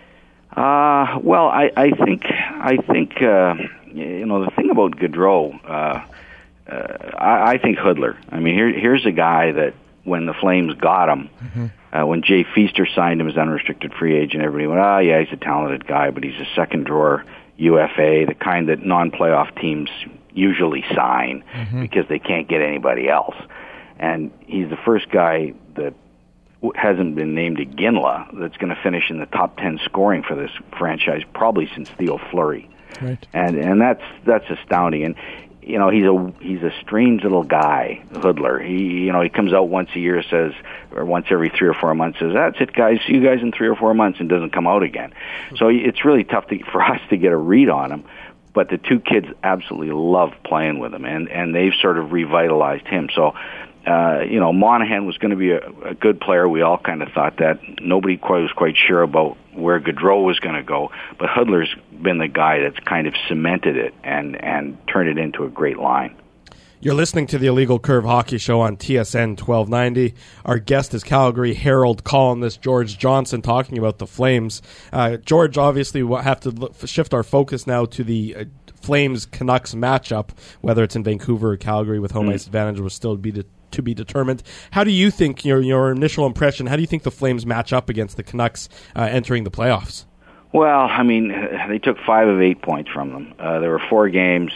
S6: Uh, well, I, I think, I think, uh, you know, the thing about Gaudreau, uh, uh, I, I think Hudler. I mean, here, here's a guy that when the Flames got him, mm-hmm. uh, when Jay Feaster signed him as unrestricted free agent, everybody went, oh, yeah, he's a talented guy, but he's a second drawer U F A, the kind that non-playoff teams usually sign mm-hmm. because they can't get anybody else. And he's the first guy that hasn't been named to Ginla that's going to finish in the top ten scoring for this franchise probably since Theo Fleury.
S3: Right.
S6: And and that's that's astounding. And you know, he's a he's a strange little guy, Hudler. He you know, he comes out once a year, says, or once every three or four months, says, "That's it, guys. See you guys in three or four months," and doesn't come out again. So it's really tough to, for us to get a read on him. But the two kids absolutely love playing with him, and and they've sort of revitalized him. So. Uh, you know, Monahan was going to be a, a good player. We all kind of thought that. Nobody quite was quite sure about where Gaudreau was going to go, but Hudler's been the guy that's kind of cemented it and, and turned it into a great line.
S2: You're listening to the Illegal Curve Hockey Show on T S N twelve ninety. Our guest is Calgary Herald columnist George Johnson, talking about the Flames. Uh, George, obviously, we'll have to look, shift our focus now to the uh, Flames-Canucks matchup, whether it's in Vancouver or Calgary with home mm. ice advantage will still be de- to be determined. How do you think, your your initial impression, how do you think the Flames match up against the Canucks uh, entering the playoffs?
S6: Well, I mean, they took five of eight points from them. Uh, there were four games.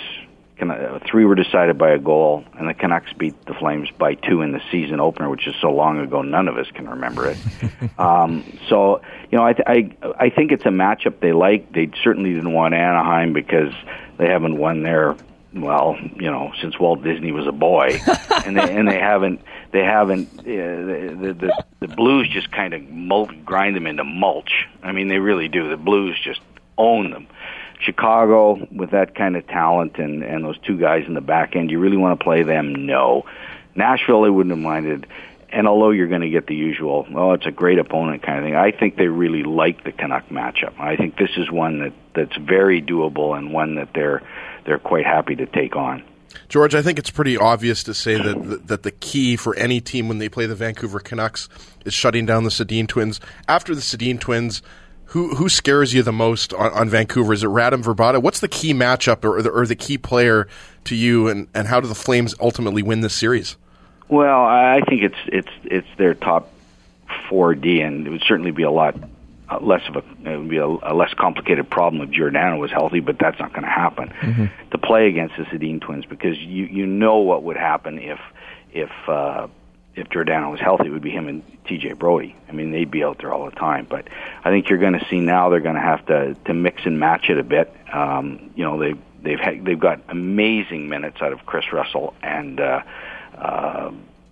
S6: Three were decided by a goal, and the Canucks beat the Flames by two in the season opener, which is so long ago none of us can remember it. um, so, you know, I, th- I I think it's a matchup they like. They certainly didn't want Anaheim because they haven't won there, well, you know, since Walt Disney was a boy, and they and they haven't they haven't uh, the, the the Blues just kind of mul- grind them into mulch. I mean, they really do. The Blues just own them. Chicago, with that kind of talent and, and those two guys in the back end, you really want to play them? No. Nashville, they wouldn't have minded. And although you're going to get the usual, oh, it's a great opponent kind of thing, I think they really like the Canuck matchup. I think this is one that, that's very doable and one that they're they're quite happy to take on.
S5: George, I think it's pretty obvious to say that that the key for any team when they play the Vancouver Canucks is shutting down the Sedin twins. After the Sedin twins, Who who scares you the most on, on Vancouver? Is it Radim Vrbata? What's the key matchup or the, or the key player to you, and, and how do the Flames ultimately win this series?
S6: Well, I think it's it's it's their top four D, and it would certainly be a lot uh, less of a it would be a, a less complicated problem if Giordano was healthy, but that's not going to happen mm-hmm. to play against the Sedin twins, because you you know what would happen if if uh, if Giordano was healthy. It would be him and T J Brodie. I mean, they'd be out there all the time. But I think you're going to see now they're going to have to to mix and match it a bit. Um, you know, they they've had, they've got amazing minutes out of Chris Russell and uh, uh,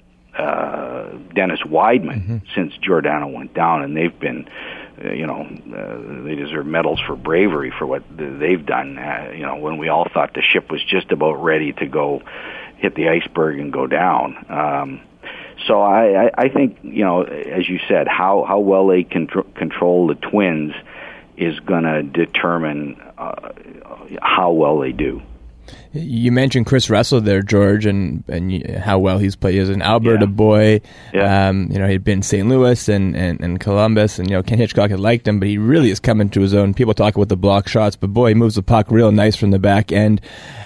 S6: uh, Dennis Wideman mm-hmm. since Giordano went down, and they've been. Uh, you know, uh, they deserve medals for bravery for what they've done. Uh, you know, when we all thought the ship was just about ready to go hit the iceberg and go down. Um, so I, I, I think, you know, as you said, how, how well they contr- control the Twins is going to determine uh, how well they do.
S3: You mentioned Chris Russell there, George, and, and how well he's played. He was an Alberta yeah. boy.
S6: Yeah.
S3: Um, you know, he'd been in Saint Louis and, and, and Columbus, and, you know, Ken Hitchcock had liked him, but he really is coming to his own. People talk about the block shots, but boy, he moves the puck real nice from the back end.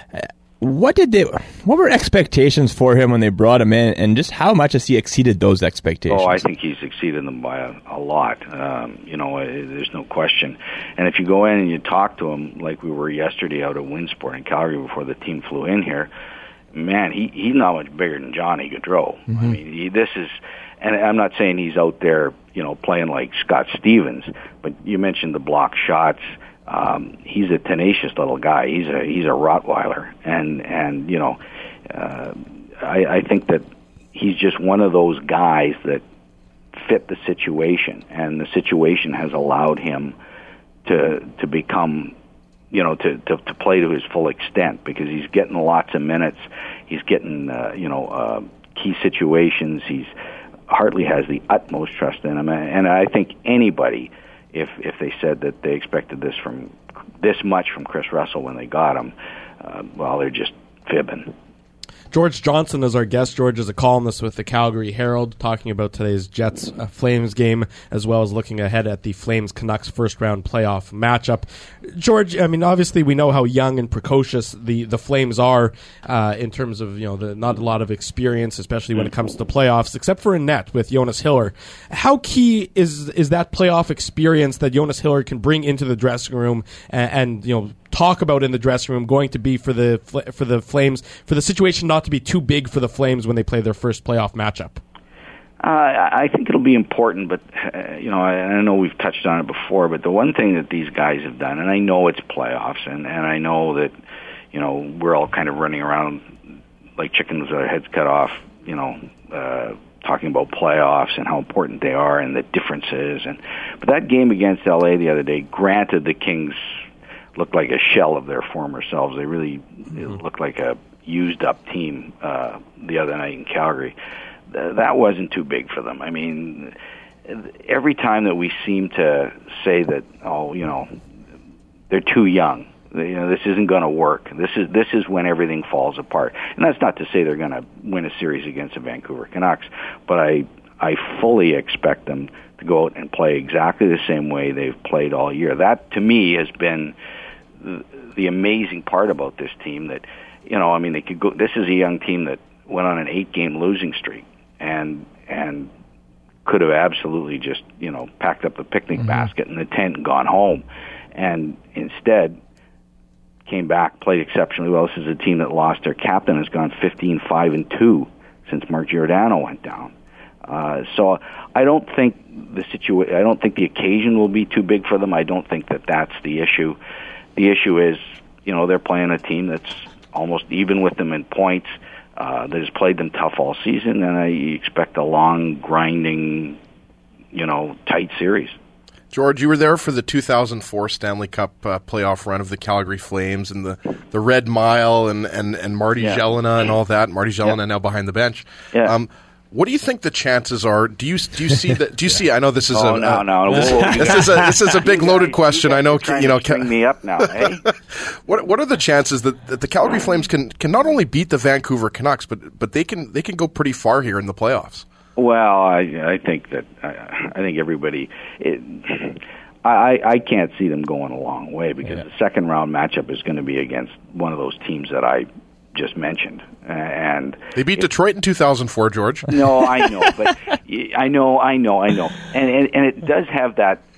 S3: What did they? What were expectations for him when they brought him in, and just how much has he exceeded those expectations?
S6: Oh, I think he's exceeded them by a, a lot. Um, you know, there's no question. And if you go in and you talk to him, like we were yesterday out at Winsport in Calgary before the team flew in here, man, he he's not much bigger than Johnny Gaudreau. Mm-hmm. I mean, he, this is, and I'm not saying he's out there, you know, playing like Scott Stevens, but you mentioned the block shots. Um, he's a tenacious little guy. He's a he's a Rottweiler, and and you know, uh, I, I think that he's just one of those guys that fit the situation, and the situation has allowed him to to become, you know, to, to, to play to his full extent, because he's getting lots of minutes. He's getting uh, you know uh, key situations. He's Hartley has the utmost trust in him, and I think anybody. If if they said that they expected this from this much from Chris Russell when they got him, uh, well, they're just fibbing.
S2: George Johnson is our guest. George is a columnist with the Calgary Herald, talking about today's Jets uh, Flames game, as well as looking ahead at the Flames Canucks first round playoff matchup. George, I mean, obviously we know how young and precocious the, the Flames are uh, in terms of, you know, the, not a lot of experience, especially when it comes to playoffs, except for in net with Jonas Hiller. How key is is that playoff experience that Jonas Hiller can bring into the dressing room and, and you know, talk about in the dressing room going to be for the for the Flames, for the situation not to be too big for the Flames when they play their first playoff matchup?
S6: Uh, I think it'll be important, but uh, you know, I, I know we've touched on it before. But the one thing that these guys have done, and I know it's playoffs, and, and I know that you know we're all kind of running around like chickens with our heads cut off, you know, uh, talking about playoffs and how important they are and the differences. And but that game against L A the other day, granted, the Kings looked like a shell of their former selves. They really mm-hmm. looked like a used-up team uh, the other night in Calgary. Th- that wasn't too big for them. I mean, every time that we seem to say that, oh, you know, they're too young, you know, this isn't going to work. This is this is when everything falls apart. And that's not to say they're going to win a series against the Vancouver Canucks, but I I fully expect them to go out and play exactly the same way they've played all year. That, to me, has been the amazing part about this team. That, you know, I mean, they could go. This is a young team that went on an eight-game losing streak and and could have absolutely just, you know, packed up the picnic mm-hmm. basket and the tent and gone home, and instead came back, played exceptionally well. This is a team that lost their captain, has gone fifteen five and two since Mark Giordano went down. Uh, so I don't think the situa- I don't think the occasion will be too big for them. I don't think that that's the issue. The issue is, you know, they're playing a team that's almost even with them in points, uh, that has played them tough all season, and I expect a long, grinding, you know, tight series.
S5: George, you were there for the two thousand four Stanley Cup uh, playoff run of the Calgary Flames and the, the Red Mile and, and, and Marty yeah. Jelena and all that. Marty Jelena yeah. now behind the bench.
S6: Yeah.
S5: Um, What do you think the chances are? Do you do you see that? Do you see? I know this is
S6: oh,
S5: a
S6: no, no.
S5: This,
S6: Whoa,
S5: this is a this is a big loaded question. I know.
S6: You
S5: know.
S6: To string me up now. Eh?
S5: what what are the chances that, that the Calgary Flames can, can not only beat the Vancouver Canucks, but but they can they can go pretty far here in the playoffs?
S6: Well, I I think that I, I think everybody. It, I I can't see them going a long way because yeah. the second round matchup is going to be against one of those teams that I just mentioned, and
S5: they beat it, Detroit in two thousand four, George.
S6: No, I know, but I know, I know, I know, and, and and it does have that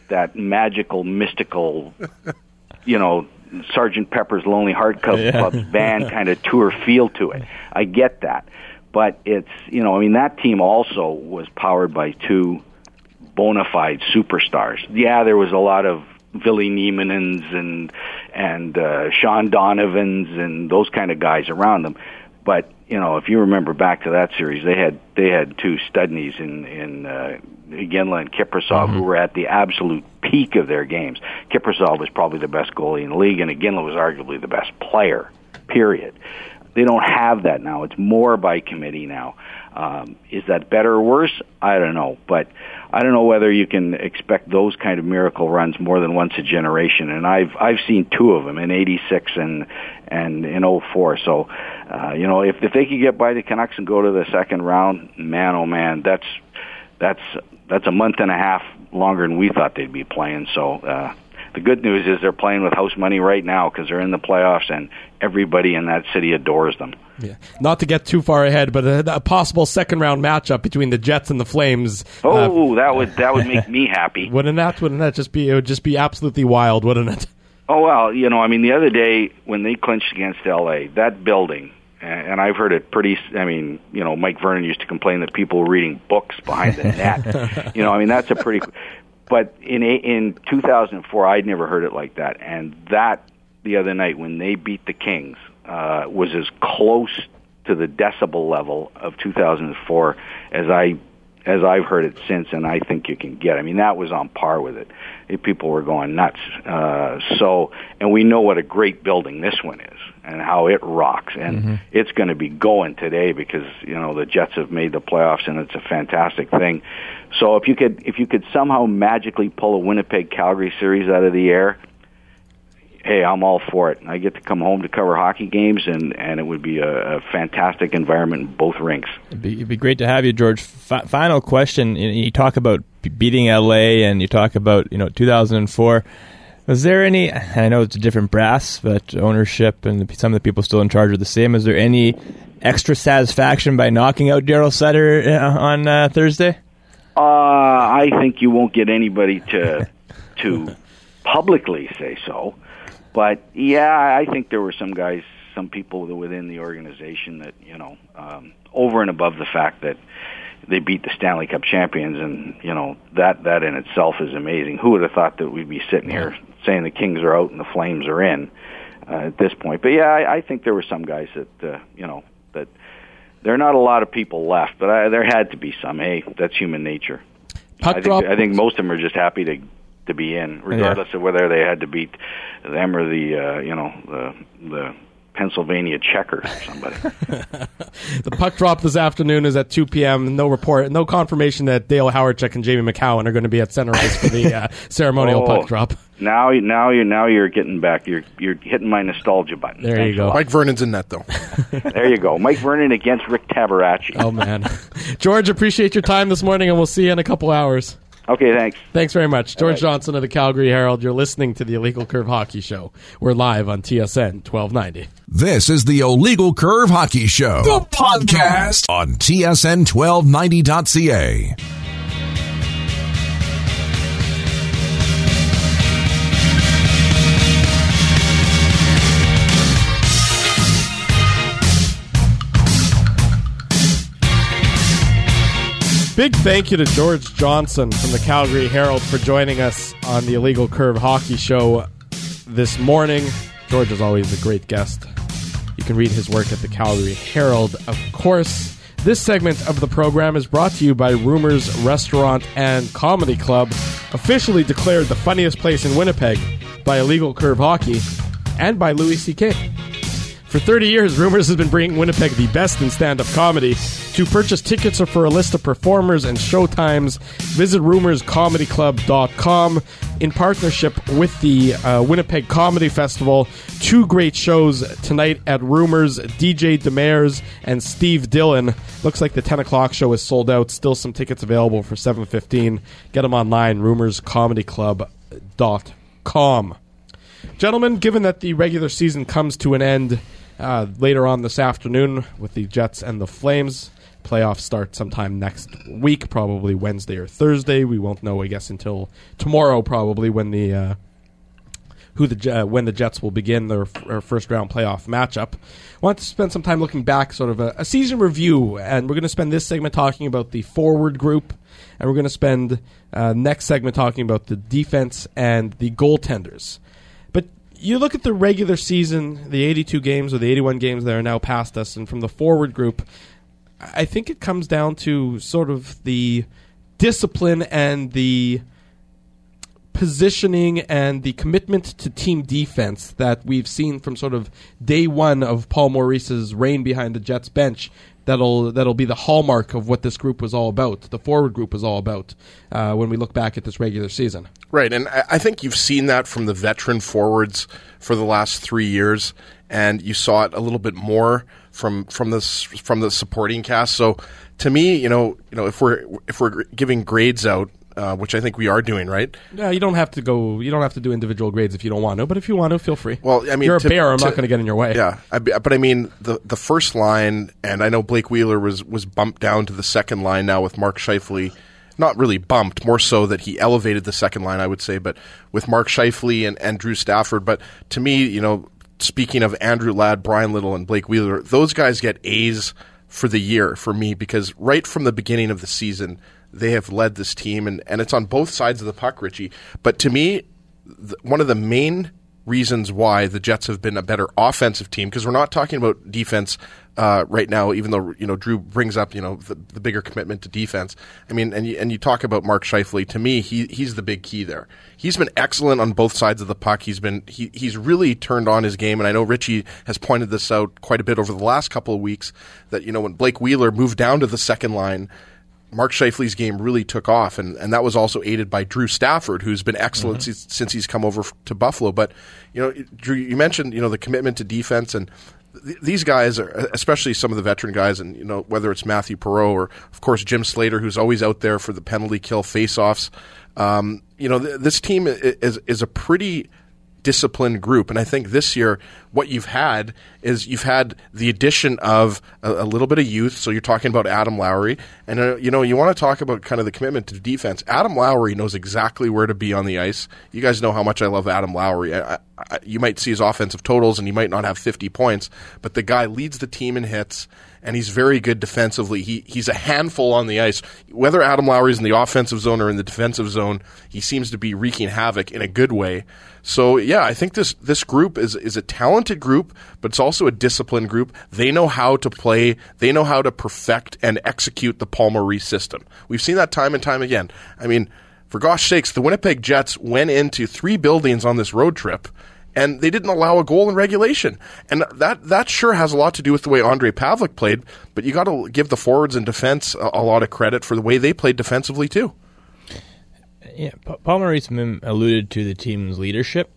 S6: that magical, mystical, you know, Sergeant Pepper's Lonely Heart Club
S3: yeah.
S6: band kind of tour feel to it. I get that. But it's, you know, I mean, that team also was powered by two bona fide superstars. Yeah, there was a lot of Billy Neiman's and and uh, Sean Donovans and those kind of guys around them. But, you know, if you remember back to that series, they had they had two Studneys in, in uh, Iginla and Kiprasov mm-hmm. who were at the absolute peak of their games. Kiprasov was probably the best goalie in the league, and Iginla was arguably the best player, period. They don't have that now. It's more by committee now. Um, is that better or worse? I don't know. But I don't know whether you can expect those kind of miracle runs more than once a generation. And I've I've seen two of them in eighty-six and and in oh four. So, uh, you know, if if they could get by the Canucks and go to the second round, man, oh man, that's that's that's a month and a half longer than we thought they'd be playing. So. Uh, The good news is they're playing with house money right now because they're in the playoffs and everybody in that city adores them.
S2: Yeah. Not to get too far ahead, but a, a possible second round matchup between the Jets and the Flames.
S6: Oh,
S2: uh,
S6: that would that would make me happy.
S2: Wouldn't that? Wouldn't that just be? It would just be absolutely wild, wouldn't it?
S6: Oh well, you know, I mean, the other day when they clinched against L A, that building, and I've heard it pretty. I mean, you know, Mike Vernon used to complain that people were reading books behind the net. You know, I mean, that's a pretty. But in in two thousand four, I'd never heard it like that. And that, the other night, when they beat the Kings, uh, was as close to the decibel level of two thousand four as, I, as I've heard it since, and I think you can get. I mean, that was on par with it. it people were going nuts. Uh, so, and we know what a great building this one is and how it rocks. And mm-hmm. it's going to be going today because, you know, the Jets have made the playoffs, and it's a fantastic thing. So if you could if you could somehow magically pull a Winnipeg-Calgary series out of the air, hey, I'm all for it. I get to come home to cover hockey games, and, and it would be a, a fantastic environment in both rinks.
S3: It'd be, it'd be great to have you, George. F- final question. You, you talk about beating L A, and you talk about, you know, two thousand four. Was there any, and I know it's a different brass, but ownership and the, some of the people still in charge are the same. Is there any extra satisfaction by knocking out Daryl Sutter on uh, Thursday?
S6: Uh, I think you won't get anybody to to publicly say so. But, yeah, I think there were some guys, some people within the organization that, you know, um, over and above the fact that they beat the Stanley Cup champions, and, you know, that, that in itself is amazing. Who would have thought that we'd be sitting here saying the Kings are out and the Flames are in uh, at this point? But, yeah, I, I think there were some guys that, uh, you know, that there are not a lot of people left, but I, there had to be some. Hey, that's human nature.
S2: Puck
S6: I
S2: drop.
S6: think, I think most of them are just happy to to be in, regardless yeah. of whether they had to beat them or the uh, you know the the Pennsylvania Checkers or somebody.
S2: The puck drop this afternoon is at two p.m. No report, no confirmation that Dale Hawerchuk and Jamie McCowan are going to be at center ice for the uh, ceremonial
S6: oh,
S2: puck drop.
S6: Now, now you now you're getting back. You're you're hitting my nostalgia button.
S2: There
S6: Thanks
S2: you go.
S5: Mike Vernon's in net, though.
S6: There you go. Mike Vernon against Rick Tabaracci.
S2: Oh man, George, appreciate your time this morning, and we'll see you in a couple hours.
S6: Okay, thanks.
S2: Thanks very much. George
S6: right.
S2: Johnson of the Calgary Herald. You're listening to the Illegal Curve Hockey Show. We're live on T S N twelve ninety.
S1: This is the Illegal Curve Hockey Show, the podcast on T S N twelve ninety dot C A.
S2: Big thank you to George Johnson from the Calgary Herald for joining us on the Illegal Curve Hockey Show this morning. George is always a great guest. You can read his work at the Calgary Herald, of course. This segment of the program is brought to you by Rumors Restaurant and Comedy Club, officially declared the funniest place in Winnipeg by Illegal Curve Hockey and by Louis C K. For thirty years, Rumors has been bringing Winnipeg the best in stand-up comedy. To purchase tickets or for a list of performers and showtimes, visit rumors comedy club dot com. In partnership with the uh, Winnipeg Comedy Festival, two great shows tonight at Rumors, D J Demers and Steve Dillon. Looks like the ten o'clock show is sold out. Still some tickets available for seven fifteen. Get them online, rumors comedy club dot com. Gentlemen, given that the regular season comes to an end uh, later on this afternoon with the Jets and the Flames playoffs start sometime next week, probably Wednesday or Thursday. We won't know, I guess, until tomorrow, probably when the uh, who the uh, when the Jets will begin their, f- their first round playoff matchup. I want to spend some time looking back, sort of a, a season review, and we're going to spend this segment talking about the forward group, and we're going to spend uh, next segment talking about the defense and the goaltenders. But you look at the regular season, the eighty-two games or the eighty-one games that are now past us, and from the forward group, I think it comes down to sort of the discipline and the positioning and the commitment to team defense that we've seen from sort of day one of Paul Maurice's reign behind the Jets bench. That'll that'll be the hallmark of what this group was all about, the forward group was all about, uh, when we look back at this regular season.
S5: Right, and I think you've seen that from the veteran forwards for the last three years, and you saw it a little bit more from from the from the supporting cast. So, to me, you know, you know, if we're if we're giving grades out, uh, which I think we are doing, right?
S2: Yeah, you don't have to go. You don't have to do individual grades if you don't want to. But if you want to, feel free.
S5: Well, I mean,
S2: you're a
S5: to,
S2: bear. I'm
S5: to,
S2: not going to get in your way.
S5: Yeah, I, but I mean, the the first line, and I know Blake Wheeler was was bumped down to the second line now with Mark Scheifele. Not really bumped, more so that he elevated the second line, I would say, but with Mark Scheifele and, and Drew Stafford. But to me, you know, speaking of Andrew Ladd, Brian Little, and Blake Wheeler, those guys get A's for the year for me because right from the beginning of the season, they have led this team, and, and it's on both sides of the puck, Richie. But to me, th- one of the main reasons why the Jets have been a better offensive team, because we're not talking about defense uh, right now, even though, you know, Drew brings up, you know, the, the bigger commitment to defense. I mean, and you, and you talk about Mark Scheifele. To me, he he's the big key there. He's been excellent on both sides of the puck. He's been he he's really turned on his game, and I know Richie has pointed this out quite a bit over the last couple of weeks that, you know, when Blake Wheeler moved down to the second line, Mark Scheifele's game really took off, and, and that was also aided by Drew Stafford, who's been excellent mm-hmm. since, since he's come over f- to Buffalo. But, you know, Drew, you mentioned, you know, the commitment to defense, and th- these guys, are, especially some of the veteran guys, and, you know, whether it's Matthew Perreault or, of course, Jim Slater, who's always out there for the penalty kill face-offs. Um, you know, th- this team is is a pretty disciplined group, and I think this year what you've had is you've had the addition of a, a little bit of youth. So you're talking about Adam Lowry, and uh, you know you want to talk about kind of the commitment to defense. Adam Lowry knows exactly where to be on the ice. You guys know how much I love Adam Lowry. I, I, you might see his offensive totals, and he might not have fifty points, but the guy leads the team in hits, and he's very good defensively. He he's a handful on the ice. Whether Adam Lowry's in the offensive zone or in the defensive zone, he seems to be wreaking havoc in a good way. So yeah, I think this this group is is a talented group, but it's also a disciplined group. They know how to play. They know how to perfect and execute the Paul Maurice system. We've seen that time and time again. I mean, for gosh sakes, the Winnipeg Jets went into three buildings on this road trip, and they didn't allow a goal in regulation. And that that sure has a lot to do with the way Andre Pavlik played, but you got to give the forwards and defense a, a lot of credit for the way they played defensively too.
S3: Yeah, Paul Maurice alluded to the team's leadership.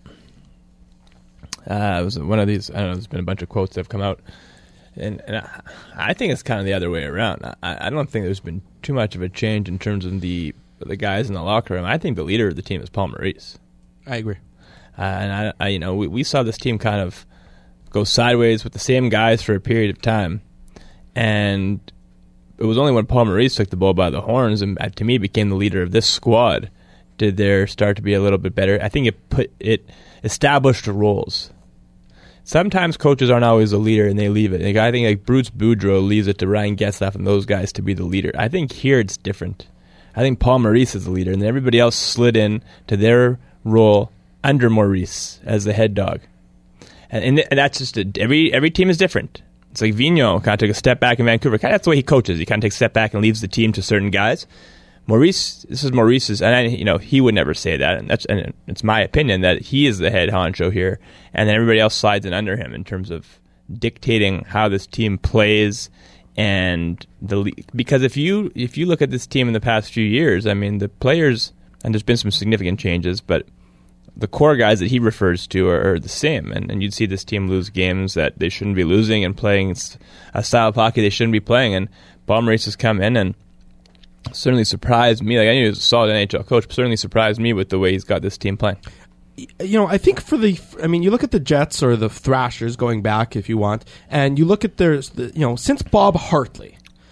S3: Uh, it was one of these, I don't know, there's been a bunch of quotes that have come out. And, and I, I think it's kind of the other way around. I, I don't think there's been too much of a change in terms of the the guys in the locker room. I think the leader of the team is Paul Maurice.
S2: I agree.
S3: Uh, and, I, I, you know, we, we saw this team kind of go sideways with the same guys for a period of time. And it was only when Paul Maurice took the bull by the horns and, uh, to me, became the leader of this squad did there start to be a little bit better. I think it put it established roles. Sometimes coaches aren't always the leader and they leave it. Like, I think like Bruce Boudreau leaves it to Ryan Getzlaf and those guys to be the leader. I think here it's different. I think Paul Maurice is the leader, and then everybody else slid in to their role under Maurice as the head dog. And, and, and that's just a, every every team is different. It's like Vigneault kind of took a step back in Vancouver. Kind of that's the way he coaches. He kind of takes a step back and leaves the team to certain guys. Maurice, this is Maurice's, and I, you know he would never say that, and that's and it's my opinion that he is the head honcho here, and then everybody else slides in under him in terms of dictating how this team plays, and the because if you if you look at this team in the past few years, I mean the players, and there's been some significant changes, but the core guys that he refers to are, are the same, and, and you'd see this team lose games that they shouldn't be losing and playing a style of hockey they shouldn't be playing, and Paul Maurice has come in and certainly surprised me. Like I knew he was a solid N H L coach, but certainly surprised me with the way he's got this team playing.
S2: You know, I think for the, I mean, you look at the Jets or the Thrashers going back, if you want, and you look at their, you know, since Bob Hartley,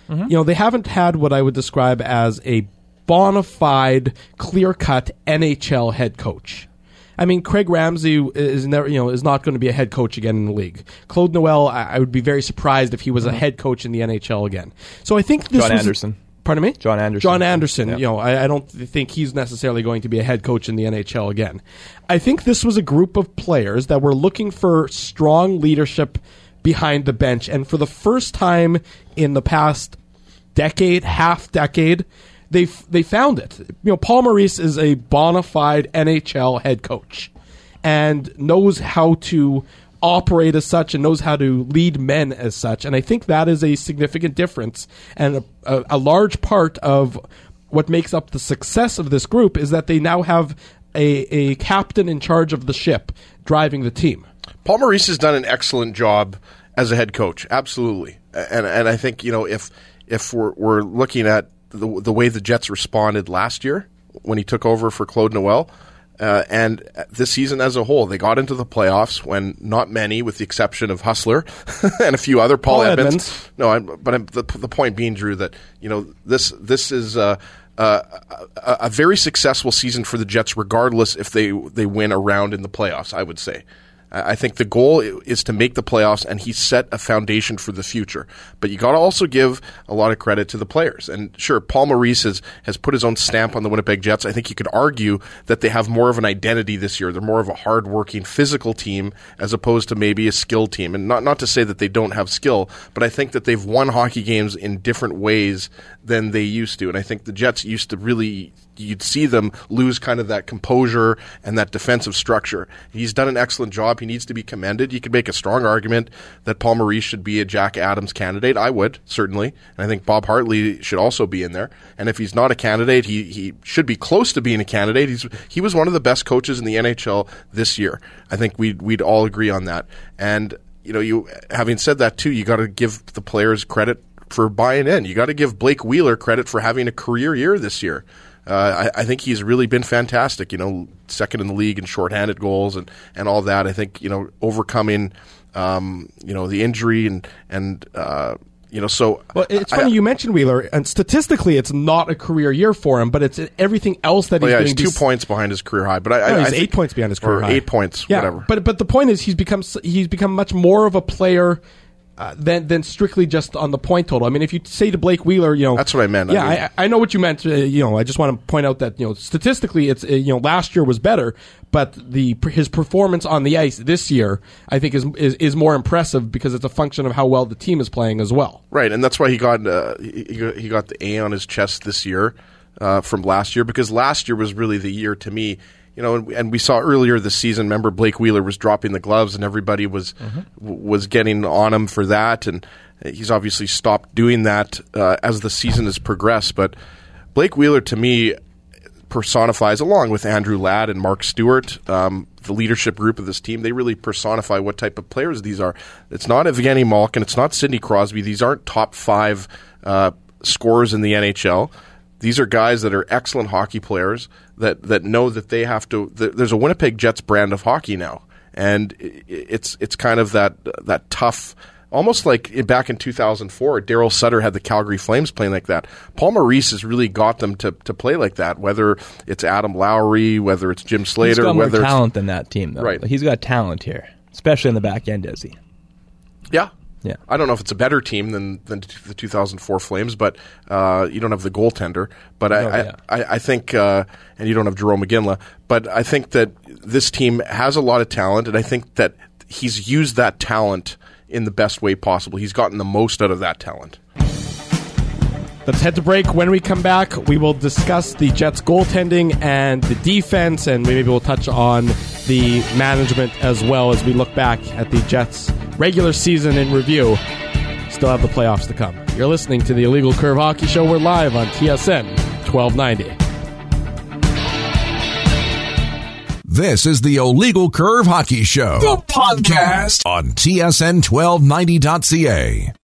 S2: you know, they haven't had what I would describe as a bona fide, clear-cut N H L head coach. I mean, Craig Ramsey is never, you know, is not going to be a head coach again in the league. Claude Noel, I, I would be very surprised if he was mm-hmm. a head coach in the N H L again. So I think this
S3: John
S2: was,
S3: Anderson.
S2: Pardon me?
S3: John Anderson.
S2: John Anderson.
S3: Yep.
S2: You know, I, I don't think he's necessarily going to be a head coach in the N H L again. I think this was a group of players that were looking for strong leadership behind the bench, and for the first time in the past decade, half decade, they they found it. You know, Paul Maurice is a bona fide N H L head coach and knows how to operate as such and knows how to lead men as such. And I think that is a significant difference. And a, a, a large part of what makes up the success of this group is that they now have a, a captain in charge of the ship driving the team.
S5: Paul Maurice has done an excellent job as a head coach. Absolutely. And and I think, you know, if if we're, we're looking at the, the way the Jets responded last year when he took over for Claude Noel, Uh, and this season as a whole, they got into the playoffs when not many, with the exception of Hustler and a few other, Paul, Paul Edmonds. Edmonds. No, I'm, but I'm, the, the point being, Drew, that you know this this is uh, uh, a, a very successful season for the Jets, regardless if they they win a round in the playoffs. I would say. I think the goal is to make the playoffs, and he set a foundation for the future. But you got to also give a lot of credit to the players. And sure, Paul Maurice has, has put his own stamp on the Winnipeg Jets. I think you could argue that they have more of an identity this year. They're more of a hard-working, physical team as opposed to maybe a skill team. And not, not to say that they don't have skill, but I think that they've won hockey games in different ways than they used to. And I think the Jets used to really... you'd see them lose kind of that composure and that defensive structure. He's done an excellent job. He needs to be commended. You could make a strong argument that Paul Maurice should be a Jack Adams candidate. I would, certainly. And I think Bob Hartley should also be in there. And if he's not a candidate, he, he should be close to being a candidate. He's, he was one of the best coaches in the N H L this year. I think we'd, we'd all agree on that. And, you know, you having said that, too, you got to give the players credit for buying in. You got to give Blake Wheeler credit for having a career year this year. Uh, I, I think he's really been fantastic, you know, second in the league in shorthanded goals and, and all that. I think, you know, overcoming, um, you know, the injury and, and uh, you know, so.
S2: Well, it's
S5: I,
S2: funny
S5: I,
S2: you mentioned Wheeler, and statistically it's not a career year for him, but it's everything else that
S5: well,
S2: he's
S5: yeah,
S2: doing.
S5: He's two
S2: bes-
S5: points behind his career high, but I,
S2: no,
S5: I,
S2: he's
S5: I think,
S2: eight points behind his career
S5: or
S2: high.
S5: eight points,
S2: yeah,
S5: whatever.
S2: But, but the point is he's become, he's become much more of a player Uh, than than strictly just on the point total. I mean, if you say to Blake Wheeler, you know,
S5: that's what I meant.
S2: Yeah,
S5: I, mean,
S2: I, I know what you meant. Uh, you know, I just want to point out that you know, statistically, it's uh, you know, last year was better, but the his performance on the ice this year, I think, is is, is more impressive because it's a function of how well the team is playing as well.
S5: Right, and that's why he got uh, he, got, he got the A on his chest this year uh, from last year, because last year was really the year to me. You know, and, and we saw earlier this season, remember Blake Wheeler was dropping the gloves and everybody was mm-hmm. w- was getting on him for that, and he's obviously stopped doing that uh, as the season has progressed. But Blake Wheeler, to me, personifies, along with Andrew Ladd and Mark Stewart, um, the leadership group of this team, they really personify what type of players these are. It's not Evgeny Malkin, it's not Sidney Crosby. These aren't top five uh, scorers in the N H L. These are guys that are excellent hockey players that, that know that they have to. Th- there's a Winnipeg Jets brand of hockey now, and it's it's kind of that that tough, almost like back in two thousand four, Darryl Sutter had the Calgary Flames playing like that. Paul Maurice has really got them to, to play like that. Whether it's Adam Lowry, whether it's Jim Slater,
S3: he's got
S5: whether
S3: more
S5: it's,
S3: talent than that team, though.
S5: Right.
S3: Like, he's got talent here, especially in the back end, does he?
S5: Yeah.
S3: Yeah.
S5: I don't know if it's a better team than, than the two thousand four Flames, but uh, you don't have the goaltender. But I,
S3: Oh, yeah.
S5: I, I think, uh, and you don't have Jerome McGinley, but I think that this team has a lot of talent, and I think that he's used that talent in the best way possible. He's gotten the most out of that talent.
S2: Let's head to break. When we come back, we will discuss the Jets' goaltending and the defense, and maybe we'll touch on the management as well as we look back at the Jets' regular season in review. Still have the playoffs to come. You're listening to the Illegal Curve Hockey Show. We're live on T S N twelve ninety.
S1: This is the Illegal Curve Hockey Show, the podcast on T S N twelve ninety dot C A.